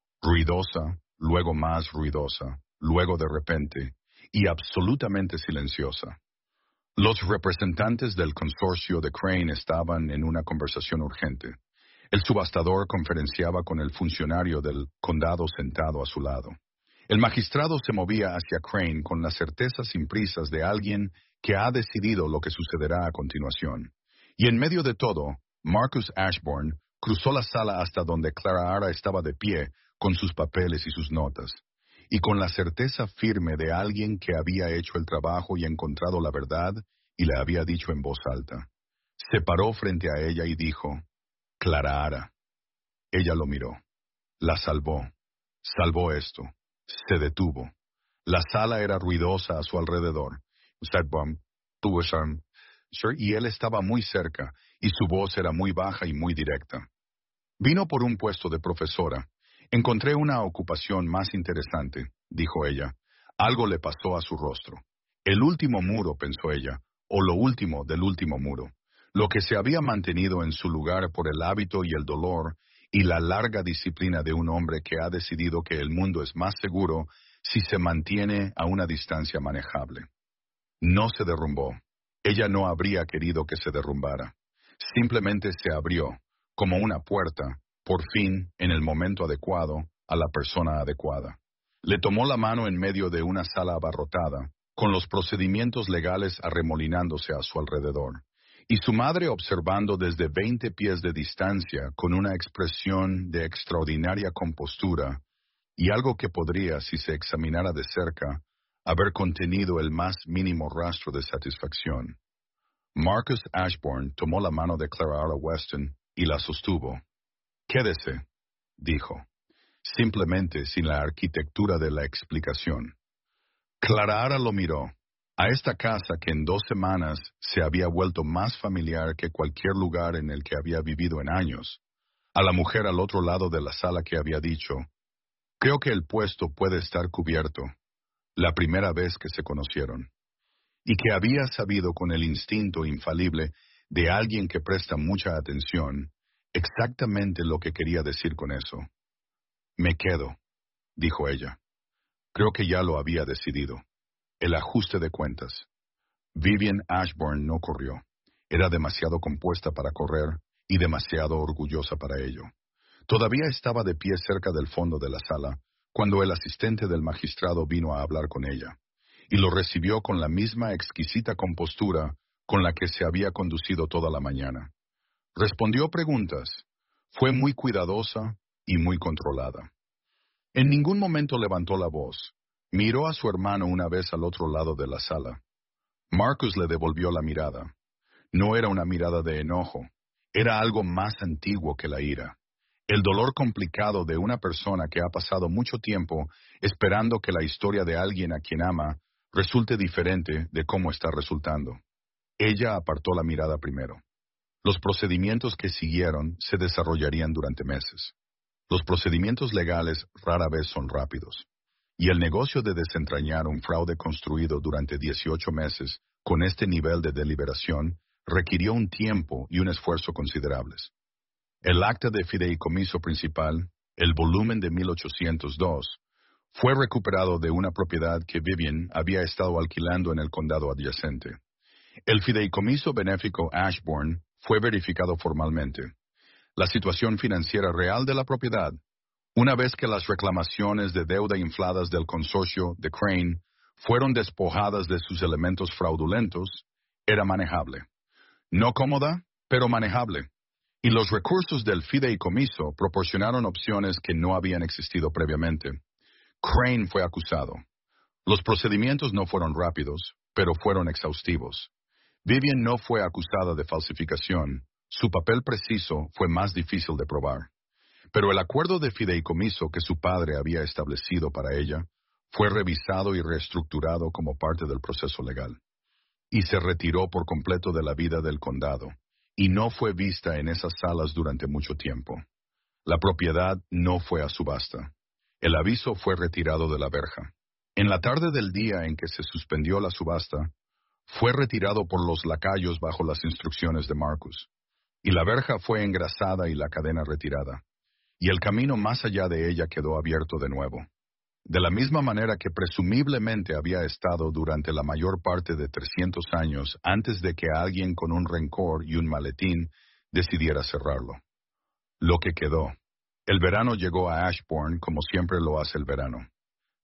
Ruidosa, luego más ruidosa, luego de repente, y absolutamente silenciosa. Los representantes del consorcio de Crane estaban en una conversación urgente. El subastador conferenciaba con el funcionario del condado sentado a su lado. El magistrado se movía hacia Crane con la certeza sin prisas de alguien que ha decidido lo que sucederá a continuación. Y en medio de todo, Marcus Ashburn cruzó la sala hasta donde Clara Ara estaba de pie con sus papeles y sus notas, y con la certeza firme de alguien que había hecho el trabajo y encontrado la verdad y le había dicho en voz alta. Se paró frente a ella y dijo, Clara Ara. Ella lo miró. La salvó. Salvó esto. Se detuvo. La sala era ruidosa a su alrededor. Y él estaba muy cerca, y su voz era muy baja y muy directa. Vino por un puesto de profesora. Encontré una ocupación más interesante, dijo ella. Algo le pasó a su rostro. El último muro, pensó ella, o lo último del último muro. Lo que se había mantenido en su lugar por el hábito y el dolor y la larga disciplina de un hombre que ha decidido que el mundo es más seguro si se mantiene a una distancia manejable. No se derrumbó. Ella no habría querido que se derrumbara. Simplemente se abrió, como una puerta, por fin, en el momento adecuado, a la persona adecuada. Le tomó la mano en medio de una sala abarrotada, con los procedimientos legales arremolinándose a su alrededor, y su madre observando desde 20 pies de distancia con una expresión de extraordinaria compostura, y algo que podría, si se examinara de cerca, haber contenido el más mínimo rastro de satisfacción. Marcus Ashburn tomó la mano de Clara Ara Weston y la sostuvo. Quédese, dijo, simplemente sin la arquitectura de la explicación. Clara Ara lo miró. A esta casa que en 2 semanas se había vuelto más familiar que cualquier lugar en el que había vivido en años. A la mujer al otro lado de la sala que había dicho, creo que el puesto puede estar cubierto, la primera vez que se conocieron, y que había sabido con el instinto infalible de alguien que presta mucha atención exactamente lo que quería decir con eso. Me quedo, dijo ella. Creo que ya lo había decidido. El ajuste de cuentas. Vivian Ashburn no corrió. Era demasiado compuesta para correr y demasiado orgullosa para ello. Todavía estaba de pie cerca del fondo de la sala cuando el asistente del magistrado vino a hablar con ella, y lo recibió con la misma exquisita compostura con la que se había conducido toda la mañana. Respondió preguntas. Fue muy cuidadosa y muy controlada. En ningún momento levantó la voz. Miró a su hermano una vez al otro lado de la sala. Marcus le devolvió la mirada. No era una mirada de enojo. Era algo más antiguo que la ira. El dolor complicado de una persona que ha pasado mucho tiempo esperando que la historia de alguien a quien ama resulte diferente de cómo está resultando. Ella apartó la mirada primero. Los procedimientos que siguieron se desarrollarían durante meses. Los procedimientos legales rara vez son rápidos. Y el negocio de desentrañar un fraude construido durante 18 meses con este nivel de deliberación requirió un tiempo y un esfuerzo considerables. El acta de fideicomiso principal, el volumen de 1802, fue recuperado de una propiedad que Vivian había estado alquilando en el condado adyacente. El fideicomiso benéfico Ashburn fue verificado formalmente. La situación financiera real de la propiedad, una vez que las reclamaciones de deuda infladas del consorcio de Crane fueron despojadas de sus elementos fraudulentos, era manejable. No cómoda, pero manejable. Y los recursos del fideicomiso proporcionaron opciones que no habían existido previamente. Crane fue acusado. Los procedimientos no fueron rápidos, pero fueron exhaustivos. Vivian no fue acusada de falsificación. Su papel preciso fue más difícil de probar. Pero el acuerdo de fideicomiso que su padre había establecido para ella fue revisado y reestructurado como parte del proceso legal. Y se retiró por completo de la vida del condado, y no fue vista en esas salas durante mucho tiempo. La propiedad no fue a subasta. El aviso fue retirado de la verja. En la tarde del día en que se suspendió la subasta, fue retirado por los lacayos bajo las instrucciones de Marcus, y la verja fue engrasada y la cadena retirada, y el camino más allá de ella quedó abierto de nuevo, de la misma manera que presumiblemente había estado durante la mayor parte de 300 años antes de que alguien con un rencor y un maletín decidiera cerrarlo. Lo que quedó. El verano llegó a Ashburn como siempre lo hace el verano.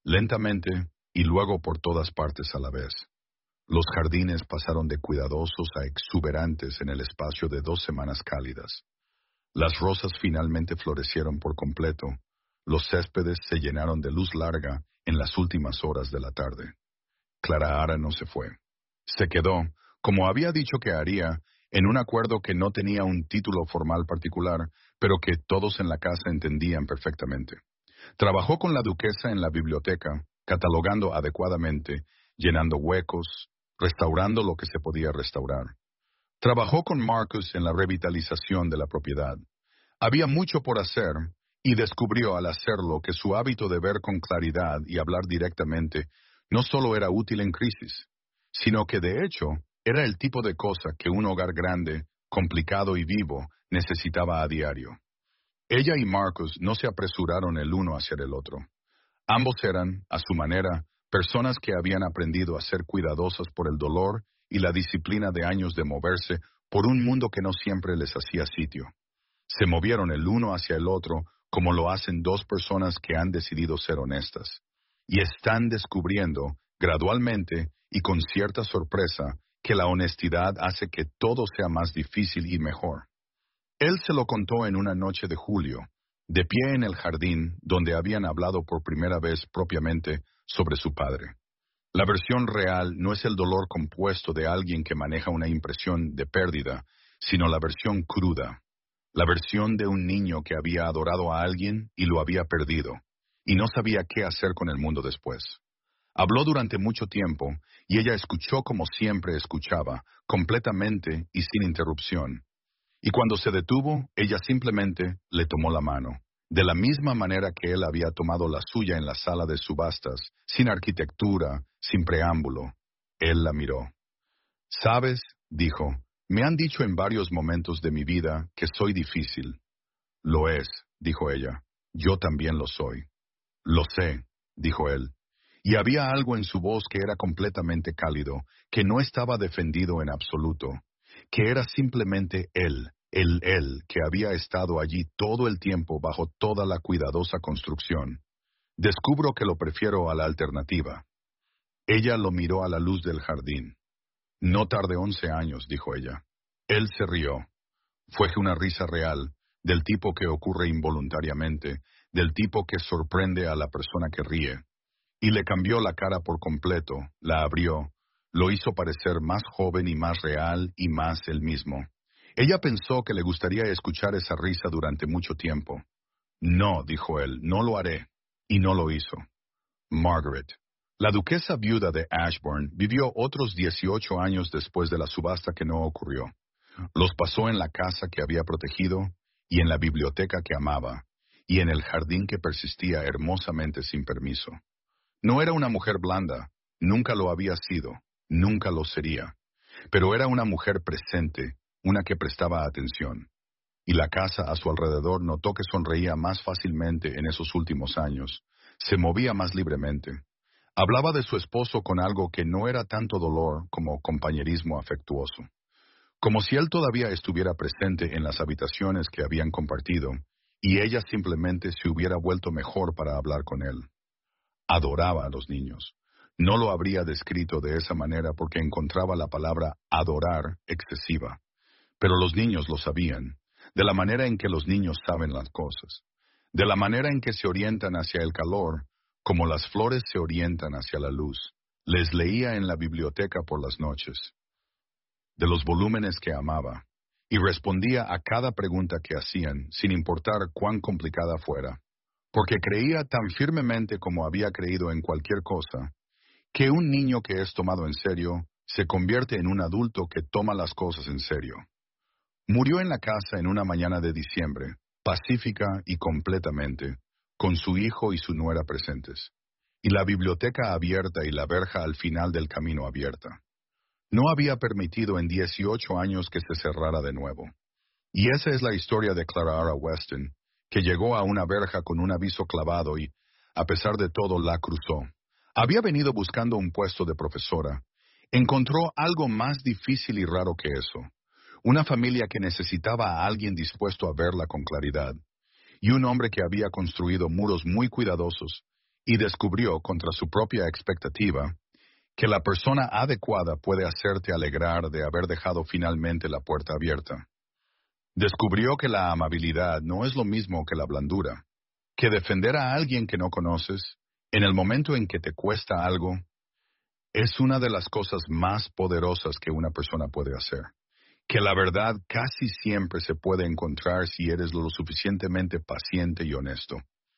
lentamente y luego por todas partes a la vez. Los jardines pasaron de cuidadosos a exuberantes en el espacio de 2 semanas cálidas. Las rosas finalmente florecieron por completo. Los céspedes se llenaron de luz larga en las últimas horas de la tarde. Clara Ara no se fue. Se quedó, como había dicho que haría, en un acuerdo que no tenía un título formal particular, pero que todos en la casa entendían perfectamente. Trabajó con la duquesa en la biblioteca, catalogando adecuadamente, llenando huecos, restaurando lo que se podía restaurar. Trabajó con Marcus en la revitalización de la propiedad. Había mucho por hacer, y descubrió al hacerlo que su hábito de ver con claridad y hablar directamente no solo era útil en crisis, sino que de hecho era el tipo de cosa que un hogar grande, complicado y vivo necesitaba a diario. Ella y Marcus no se apresuraron el uno hacia el otro. Ambos eran, a su manera, personas que habían aprendido a ser cuidadosas por el dolor y la disciplina de años de moverse por un mundo que no siempre les hacía sitio. Se movieron el uno hacia el otro como lo hacen dos personas que han decidido ser honestas. Y están descubriendo, gradualmente y con cierta sorpresa, que la honestidad hace que todo sea más difícil y mejor. Él se lo contó en una noche de julio, de pie en el jardín donde habían hablado por primera vez propiamente sobre su padre. La versión real no es el dolor compuesto de alguien que maneja una impresión de pérdida, sino la versión cruda. La versión de un niño que había adorado a alguien y lo había perdido, y no sabía qué hacer con el mundo después. Habló durante mucho tiempo, y ella escuchó como siempre escuchaba, completamente y sin interrupción. Y cuando se detuvo, ella simplemente le tomó la mano, de la misma manera que él había tomado la suya en la sala de subastas, sin arquitectura, sin preámbulo. Él la miró. «¿Sabes?», dijo, «me han dicho en varios momentos de mi vida que soy difícil». «Lo es», dijo ella, «yo también lo soy». «Lo sé», dijo él. Y había algo en su voz que era completamente cálido, que no estaba defendido en absoluto, que era simplemente él que había estado allí todo el tiempo bajo toda la cuidadosa construcción. «Descubro que lo prefiero a la alternativa». Ella lo miró a la luz del jardín. «No tardé 11 años», dijo ella. Él se rió. Fue una risa real, del tipo que ocurre involuntariamente, del tipo que sorprende a la persona que ríe. Y le cambió la cara por completo, la abrió, lo hizo parecer más joven y más real y más él mismo. Ella pensó que le gustaría escuchar esa risa durante mucho tiempo. «No», dijo él, «no lo haré». Y no lo hizo. Margaret. La duquesa viuda de Ashbourne vivió otros 18 años después de la subasta que no ocurrió. Los pasó en la casa que había protegido, y en la biblioteca que amaba, y en el jardín que persistía hermosamente sin permiso. No era una mujer blanda, nunca lo había sido, nunca lo sería, pero era una mujer presente, una que prestaba atención. Y la casa a su alrededor notó que sonreía más fácilmente en esos últimos años, se movía más libremente. Hablaba de su esposo con algo que no era tanto dolor como compañerismo afectuoso. Como si él todavía estuviera presente en las habitaciones que habían compartido, y ella simplemente se hubiera vuelto mejor para hablar con él. Adoraba a los niños. No lo habría descrito de esa manera porque encontraba la palabra adorar excesiva. Pero los niños lo sabían, de la manera en que los niños saben las cosas, de la manera en que se orientan hacia el calor, como las flores se orientan hacia la luz. Les leía en la biblioteca por las noches, de los volúmenes que amaba, y respondía a cada pregunta que hacían, sin importar cuán complicada fuera, porque creía tan firmemente como había creído en cualquier cosa, que un niño que es tomado en serio se convierte en un adulto que toma las cosas en serio. Murió en la casa en una mañana de diciembre, pacífica y completamente, con su hijo y su nuera presentes, y la biblioteca abierta y la verja al final del camino abierta. No había permitido en 18 años que se cerrara de nuevo. Y esa es la historia de Clara Ara Weston, que llegó a una verja con un aviso clavado y, a pesar de todo, la cruzó. Había venido buscando un puesto de profesora. Encontró algo más difícil y raro que eso. Una familia que necesitaba a alguien dispuesto a verla con claridad. Y un hombre que había construido muros muy cuidadosos y descubrió, contra su propia expectativa, que la persona adecuada puede hacerte alegrar de haber dejado finalmente la puerta abierta. Descubrió que la amabilidad no es lo mismo que la blandura, que defender a alguien que no conoces, en el momento en que te cuesta algo, es una de las cosas más poderosas que una persona puede hacer. Que la verdad casi siempre se puede encontrar si eres lo suficientemente paciente y honesto.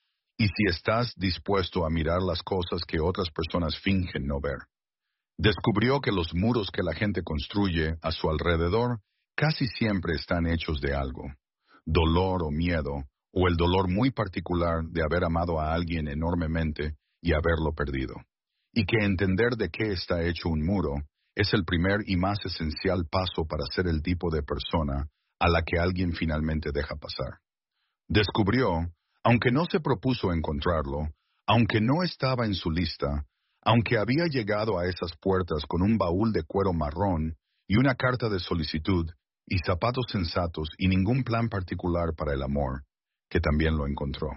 Y si estás dispuesto a mirar las cosas que otras personas fingen no ver. Descubrió que los muros que la gente construye a su alrededor casi siempre están hechos de algo, dolor o miedo, o el dolor muy particular de haber amado a alguien enormemente y haberlo perdido. Y que entender de qué está hecho un muro es el primer y más esencial paso para ser el tipo de persona a la que alguien finalmente deja pasar. Descubrió, aunque no se propuso encontrarlo, aunque no estaba en su lista, aunque había llegado a esas puertas con un baúl de cuero marrón y una carta de solicitud y zapatos sensatos y ningún plan particular para el amor, que también lo encontró.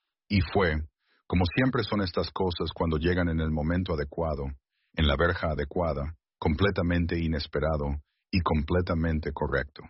Y fue, como siempre son estas cosas cuando llegan en el momento adecuado, en la verja adecuada, completamente inesperado y completamente correcto.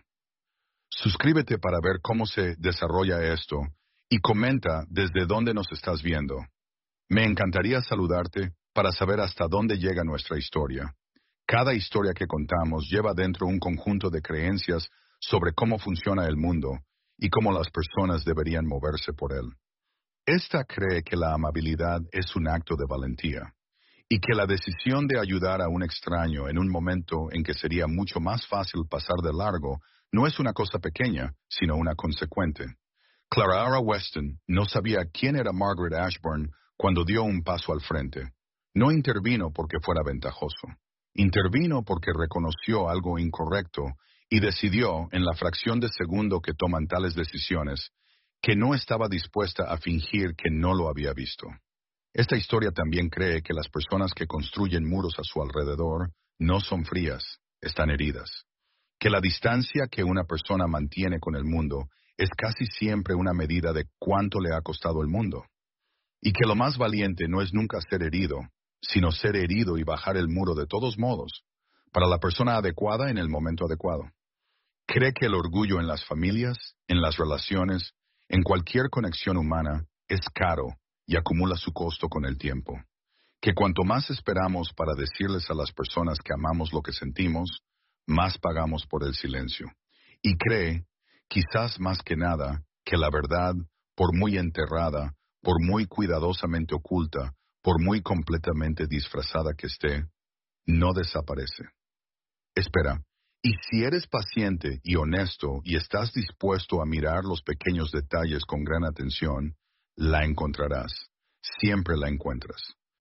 Suscríbete para ver cómo se desarrolla esto y comenta desde dónde nos estás viendo. Me encantaría saludarte para saber hasta dónde llega nuestra historia. Cada historia que contamos lleva dentro un conjunto de creencias sobre cómo funciona el mundo y cómo las personas deberían moverse por él. Esta cree que la amabilidad es un acto de valentía y que la decisión de ayudar a un extraño en un momento en que sería mucho más fácil pasar de largo no es una cosa pequeña, sino una consecuente. Clara Weston no sabía quién era Margaret Ashburn cuando dio un paso al frente. No intervino porque fuera ventajoso. Intervino porque reconoció algo incorrecto y decidió, en la fracción de segundo que toman tales decisiones, que no estaba dispuesta a fingir que no lo había visto. Esta historia también cree que las personas que construyen muros a su alrededor no son frías, están heridas. Que la distancia que una persona mantiene con el mundo es casi siempre una medida de cuánto le ha costado el mundo. Y que lo más valiente no es nunca ser herido, sino ser herido y bajar el muro de todos modos, para la persona adecuada en el momento adecuado. Cree que el orgullo en las familias, en las relaciones, en cualquier conexión humana, es caro y acumula su costo con el tiempo. Que cuanto más esperamos para decirles a las personas que amamos lo que sentimos, más pagamos por el silencio. Y cree, quizás más que nada, que la verdad, por muy enterrada, por muy cuidadosamente oculta, por muy completamente disfrazada que esté, no desaparece. Espera, y si eres paciente y honesto y estás dispuesto a mirar los pequeños detalles con gran atención, la encontrarás. Siempre la encuentras.